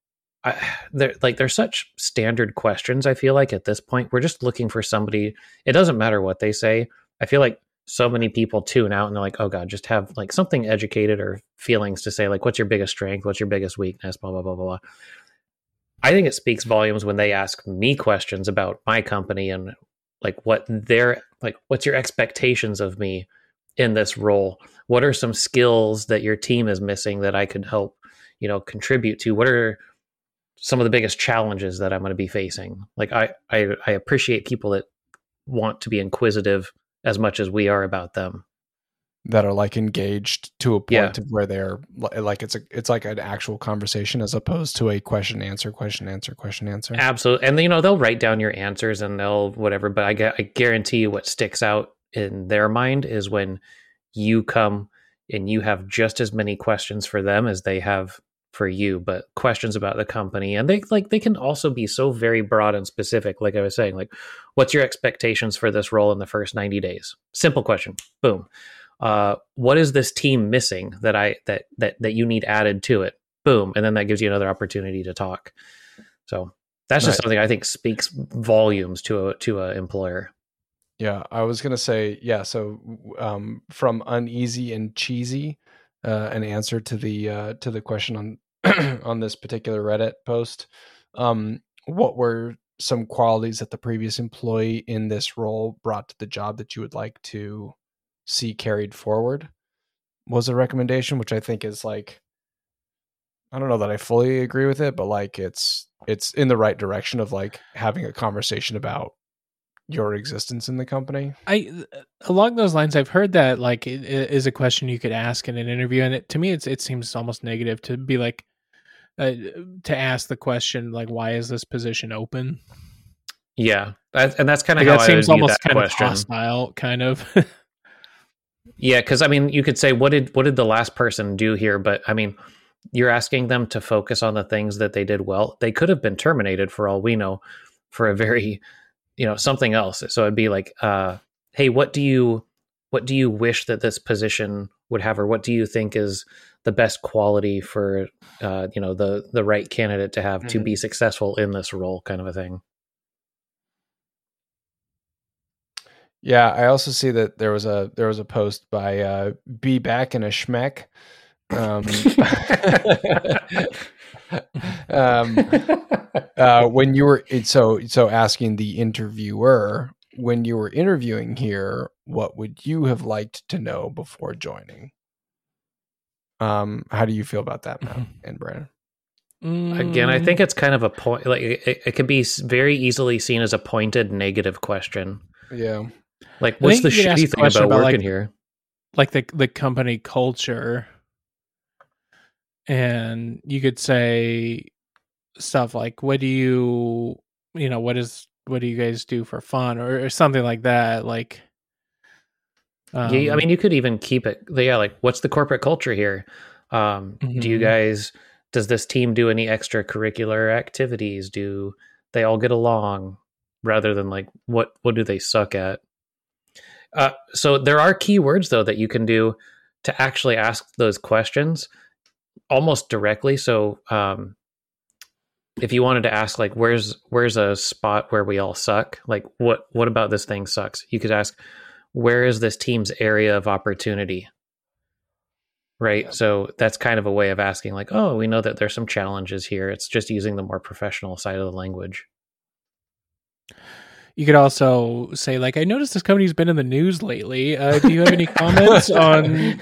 they're such standard questions. I feel like at this point, we're just looking for somebody. It doesn't matter what they say. I feel like so many people tune out and they're like, oh God, just have something educated or feelings to say, what's your biggest strength? What's your biggest weakness? Blah, blah, blah, blah, blah. I think it speaks volumes when they ask me questions about my company and what's your expectations of me in this role? What are some skills that your team is missing that I could help, contribute to? What are some of the biggest challenges that I'm going to be facing? I appreciate people that want to be inquisitive as much as we are about them, that are engaged to a point of where they're it's like an actual conversation as opposed to a question answer. Absolutely. And they'll write down your answers and they'll whatever, but I guarantee you what sticks out in their mind is when you come and you have just as many questions for them as they have for you, but questions about the company. And they can also be so very broad and specific. Like I was saying, what's your expectations for this role in the first 90 days? Simple question. Boom. What is this team missing that you need added to it? Boom. And then that gives you another opportunity to talk. So that's just something I think speaks volumes to a employer. Yeah. I was going to say, So, from uneasy and cheesy, an answer to the question on, on this particular Reddit post. What were some qualities that the previous employee in this role brought to the job that you would like to see carried forward? Was a recommendation, which I think is I don't know that I fully agree with it, but it's in the right direction of having a conversation about your existence in the company? Along those lines, I've heard that like it is a question you could ask in an interview, and to me, it seems almost negative to be like to ask the question like, why is this position open? Yeah, and that's kind of like, how that I seems would view almost that kind question. of hostile, kind of. Yeah, because I mean, you could say, what did the last person do here? But I mean, you're asking them to focus on the things that they did well. They could have been terminated for all we know, for a very, something else. So it'd be like, hey, what do you wish that this position would have, or what do you think is the best quality for, the right candidate to have to be successful in this role, kind of a thing. Yeah, I also see that there was a post by Be Back in a Schmeck. When you were so asking the interviewer, when you were interviewing here, what would you have liked to know before joining? How do you feel about that, Matt and Brandon? Again, I think it's kind of a point. Like it could be very easily seen as a pointed negative question. Yeah. Like, what's the shitty thing about working here? Like the company culture. And you could say stuff like, what do you guys do for fun, or something like that? Like, yeah, I mean, you could even keep it. Yeah, like, what's the corporate culture here? Do you guys? Does this team do any extracurricular activities? Do they all get along? Rather than like, what do they suck at? So there are keywords though that you can do to actually ask those questions almost directly. So if you wanted to ask like, where's a spot where we all suck? Like, what about this thing sucks? You could ask, where is this team's area of opportunity? Right. Yeah. So that's kind of a way of asking like, oh, we know that there's some challenges here. It's just using the more professional side of the language. You could also say like, I noticed this company's been in the news lately. Do you have any comments on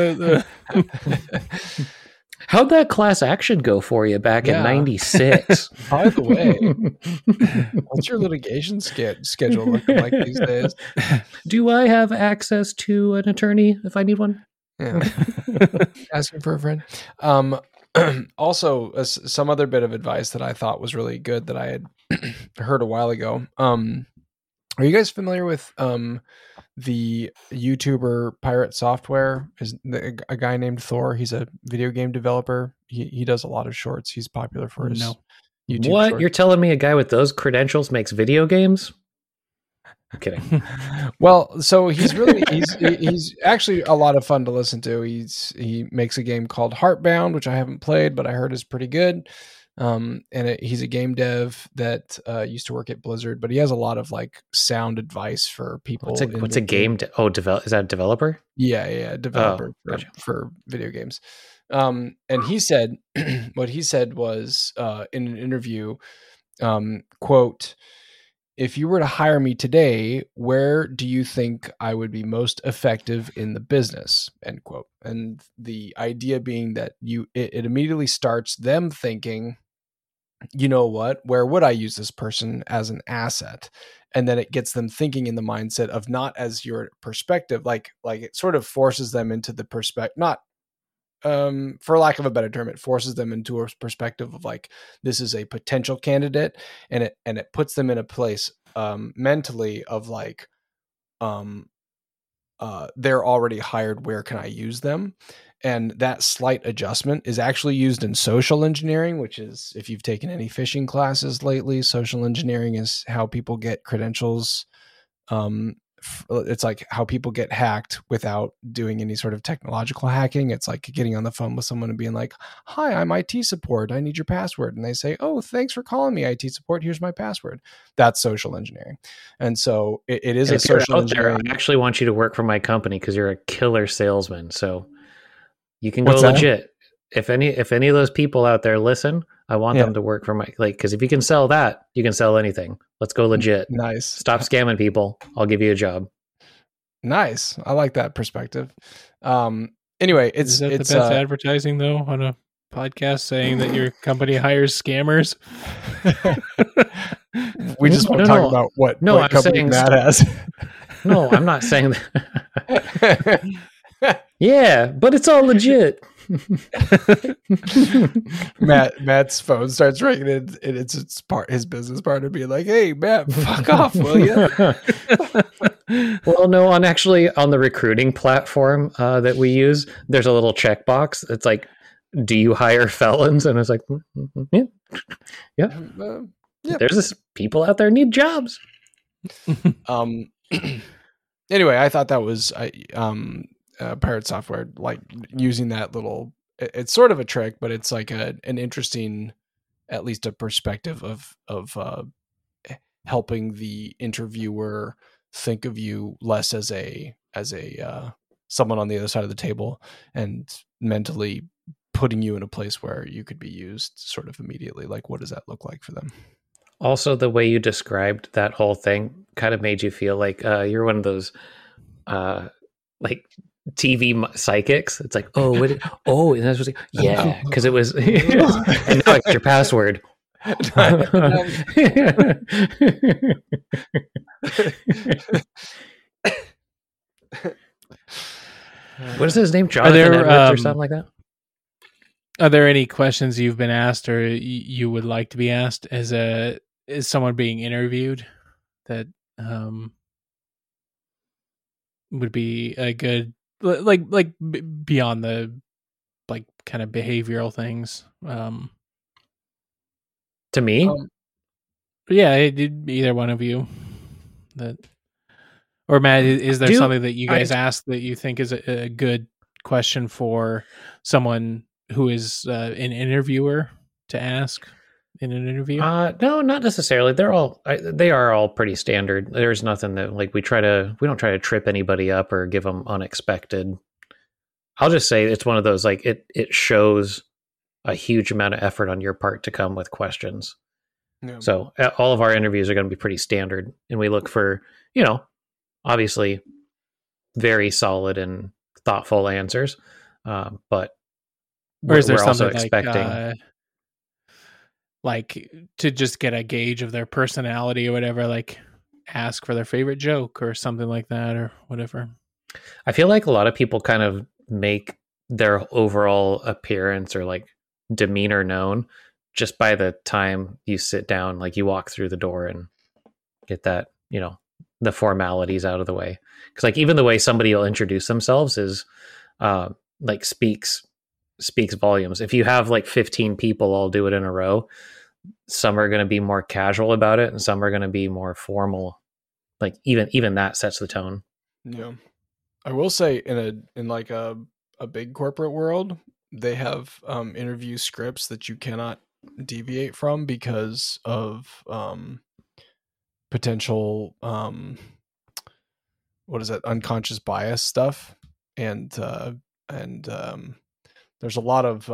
how'd that class action go for you back in 96? By the way, what's your litigation schedule looking like these days? Do I have access to an attorney if I need one? Yeah. Asking for a friend. Also, some other bit of advice that I thought was really good that I had heard a while ago. Are you guys familiar with the YouTuber Pirate Software? Is a guy named Thor? He's a video game developer. He does a lot of shorts. He's popular for his YouTube What? shorts. You're telling me a guy with those credentials makes video games? I'm kidding. Well, so he's actually a lot of fun to listen to. He makes a game called Heartbound, which I haven't played, but I heard is pretty good. He's a game dev that used to work at Blizzard, but he has a lot of like sound advice for people. What's a game? Is that a developer? Yeah, developer for video games. And he said, what he said was in an interview, quote, "If you were to hire me today, where do you think I would be most effective in the business?" End quote. And the idea being that it immediately starts them thinking, you know what, where would I use this person as an asset? And then it gets them thinking in the mindset of not as your perspective, like it sort of forces them into the perspective, not for lack of a better term, it forces them into a perspective of like, this is a potential candidate, and it puts them in a place mentally of like, they're already hired, where can I use them? And that slight adjustment is actually used in social engineering, which is, if you've taken any phishing classes lately, social engineering is how people get credentials. It's like how people get hacked without doing any sort of technological hacking. It's like getting on the phone with someone and being like, "Hi, I'm IT support. I need your password." And they say, "Oh, thanks for calling me, IT support. Here's my password." That's social engineering. And so it is a social engineering. I actually want you to work for my company because you're a killer salesman. So you can go legit. If any of those people out there listen, I want them to work for because if you can sell that, you can sell anything. Let's go legit. Nice. Stop scamming people. I'll give you a job. Nice. I like that perspective. Anyway, it's the best advertising though on a podcast saying that your company hires scammers? We just want to talk about what I'm company saying Matt has. No, I'm not saying that. Yeah, but it's all legit. Matt's phone starts ringing, and it's his business partner being like, "Hey, Matt, fuck off, will you?" Well, no, on the recruiting platform that we use, there's a little checkbox. It's like, do you hire felons? And it's like, yeah. There's people out there need jobs. Anyway, I thought that was Pirate Software, like using that little. It's sort of a trick, but it's like an interesting, at least a perspective of helping the interviewer think of you less as a someone on the other side of the table, and mentally putting you in a place where you could be used sort of immediately. Like, what does that look like for them? Also, the way you described that whole thing kind of made you feel like you're one of those like TV psychics. It's like, oh, and that's like, yeah, because it was, and now I got your password. What is his name? Jonathan Edwards or something like that? Are there any questions you've been asked or you would like to be asked as someone being interviewed that would be a good, like beyond the like kind of behavioral things? To me? Yeah, either one of you. Or Matt, is there something that you guys ask that you think is a good question for someone who is an interviewer to ask in an interview? No, not necessarily. They are all pretty standard. There's nothing that like we don't try to trip anybody up or give them unexpected. I'll just say it's one of those, like it shows a huge amount of effort on your part to come with questions. Yeah. So all of our interviews are going to be pretty standard, and we look for, obviously very solid and thoughtful answers. But or is there we're something also expecting like to just get a gauge of their personality or whatever, like ask for their favorite joke or something like that or whatever? I feel like a lot of people kind of make their overall appearance or like demeanor known just by the time you sit down, like you walk through the door and get that, the formalities out of the way. Because like even the way somebody will introduce themselves is like speaks volumes. If you have like 15 people all do it in a row, some are going to be more casual about it and some are going to be more formal. Like even that sets the tone. Yeah. I will say in like a big corporate world, they have interview scripts that you cannot deviate from because of potential unconscious bias stuff, and there's a lot of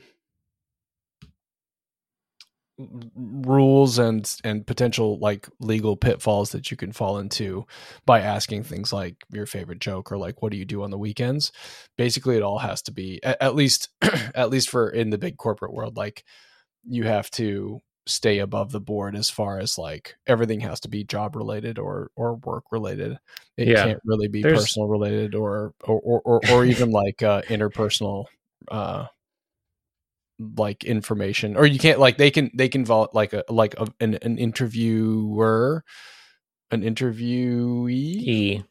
rules and potential like legal pitfalls that you can fall into by asking things like your favorite joke or like what do you do on the weekends. Basically it all has to be at least for in the big corporate world, like you have to stay above the board as far as like everything has to be job related or work related. It can't really be personal related or even like interpersonal like information, or you can't like they can an interviewer, an interviewee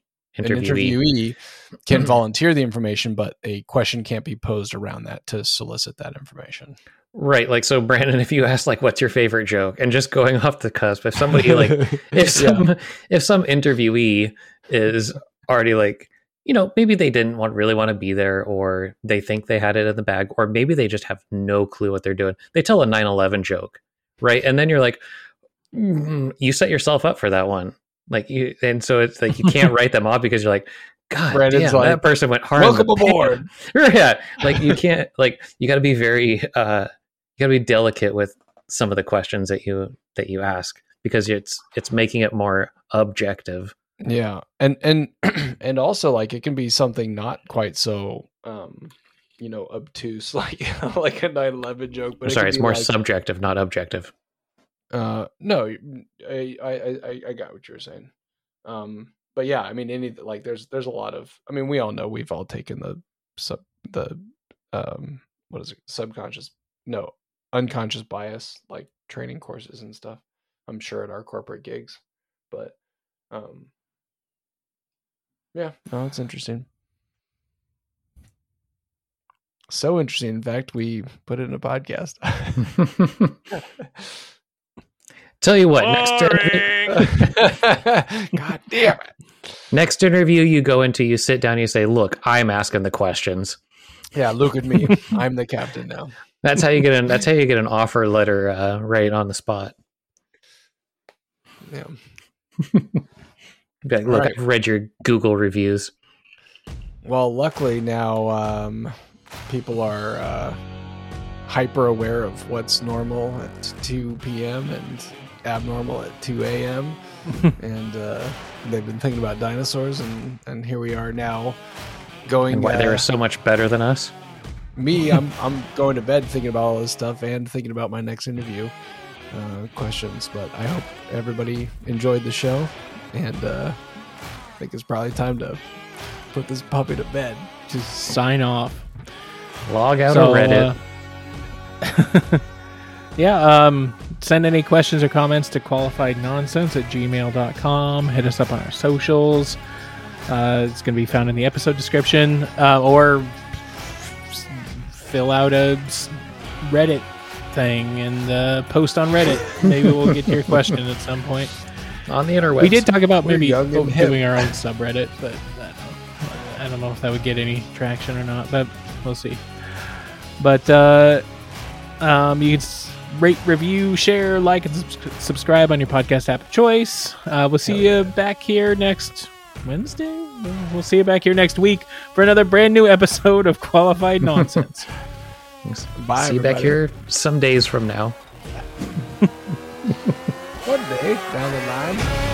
can volunteer the information, but a question can't be posed around that to solicit that information. Right. Like, so Brandon, if you ask like, what's your favorite joke? And just going off the cusp, if somebody like, if some interviewee is already like, maybe they didn't really want to be there, or they think they had it in the bag, or maybe they just have no clue what they're doing. They tell a 9/11 joke, right? And then you're like, you set yourself up for that one. And so it's like, you can't write them off because you're like, God damn, like, that person went hard. Welcome aboard. Yeah. Like you can't, like, you got to be very, you got to be delicate with some of the questions that you ask, because it's making it more objective. Yeah. And also like it can be something not quite so obtuse like like a 9/11 joke. But I'm sorry, it's more subjective, not objective. No, I got what you were saying. But yeah, I mean, there's a lot of. I mean, we all know we've all taken what is it? Unconscious bias, like training courses and stuff. I'm sure at our corporate gigs, but yeah, no, it's interesting. So interesting. In fact, we put it in a podcast. Tell you what, God damn it. Next interview you go into, you sit down, you say, "Look, I'm asking the questions." Yeah, look at me. I'm the captain now. That's how you get an offer letter right on the spot. Yeah. Like, look, right. I've read your Google reviews. Well, luckily now people are hyper aware of what's normal at 2 p.m. and abnormal at 2 a.m. and they've been thinking about dinosaurs, and here we are now going. And why they were so much better than us. Me, I'm going to bed thinking about all this stuff and thinking about my next interview questions. But I hope everybody enjoyed the show, and I think it's probably time to put this puppy to bed. Just sign off. Log out of Reddit. Send any questions or comments to qualifiednonsense@gmail.com. Hit us up on our socials. It's going to be found in the episode description, or fill out a Reddit thing and post on Reddit. Maybe we'll get to your question at some point on the interwebs. We did talk about maybe doing our own subreddit, but I don't know if that would get any traction or not, but we'll see. But you can rate, review, share, like, and subscribe on your podcast app of choice. We'll see you back here next Wednesday. We'll see you back here next week for another brand new episode of Qualified Nonsense. Bye. See you back here some days from now. One day down the line.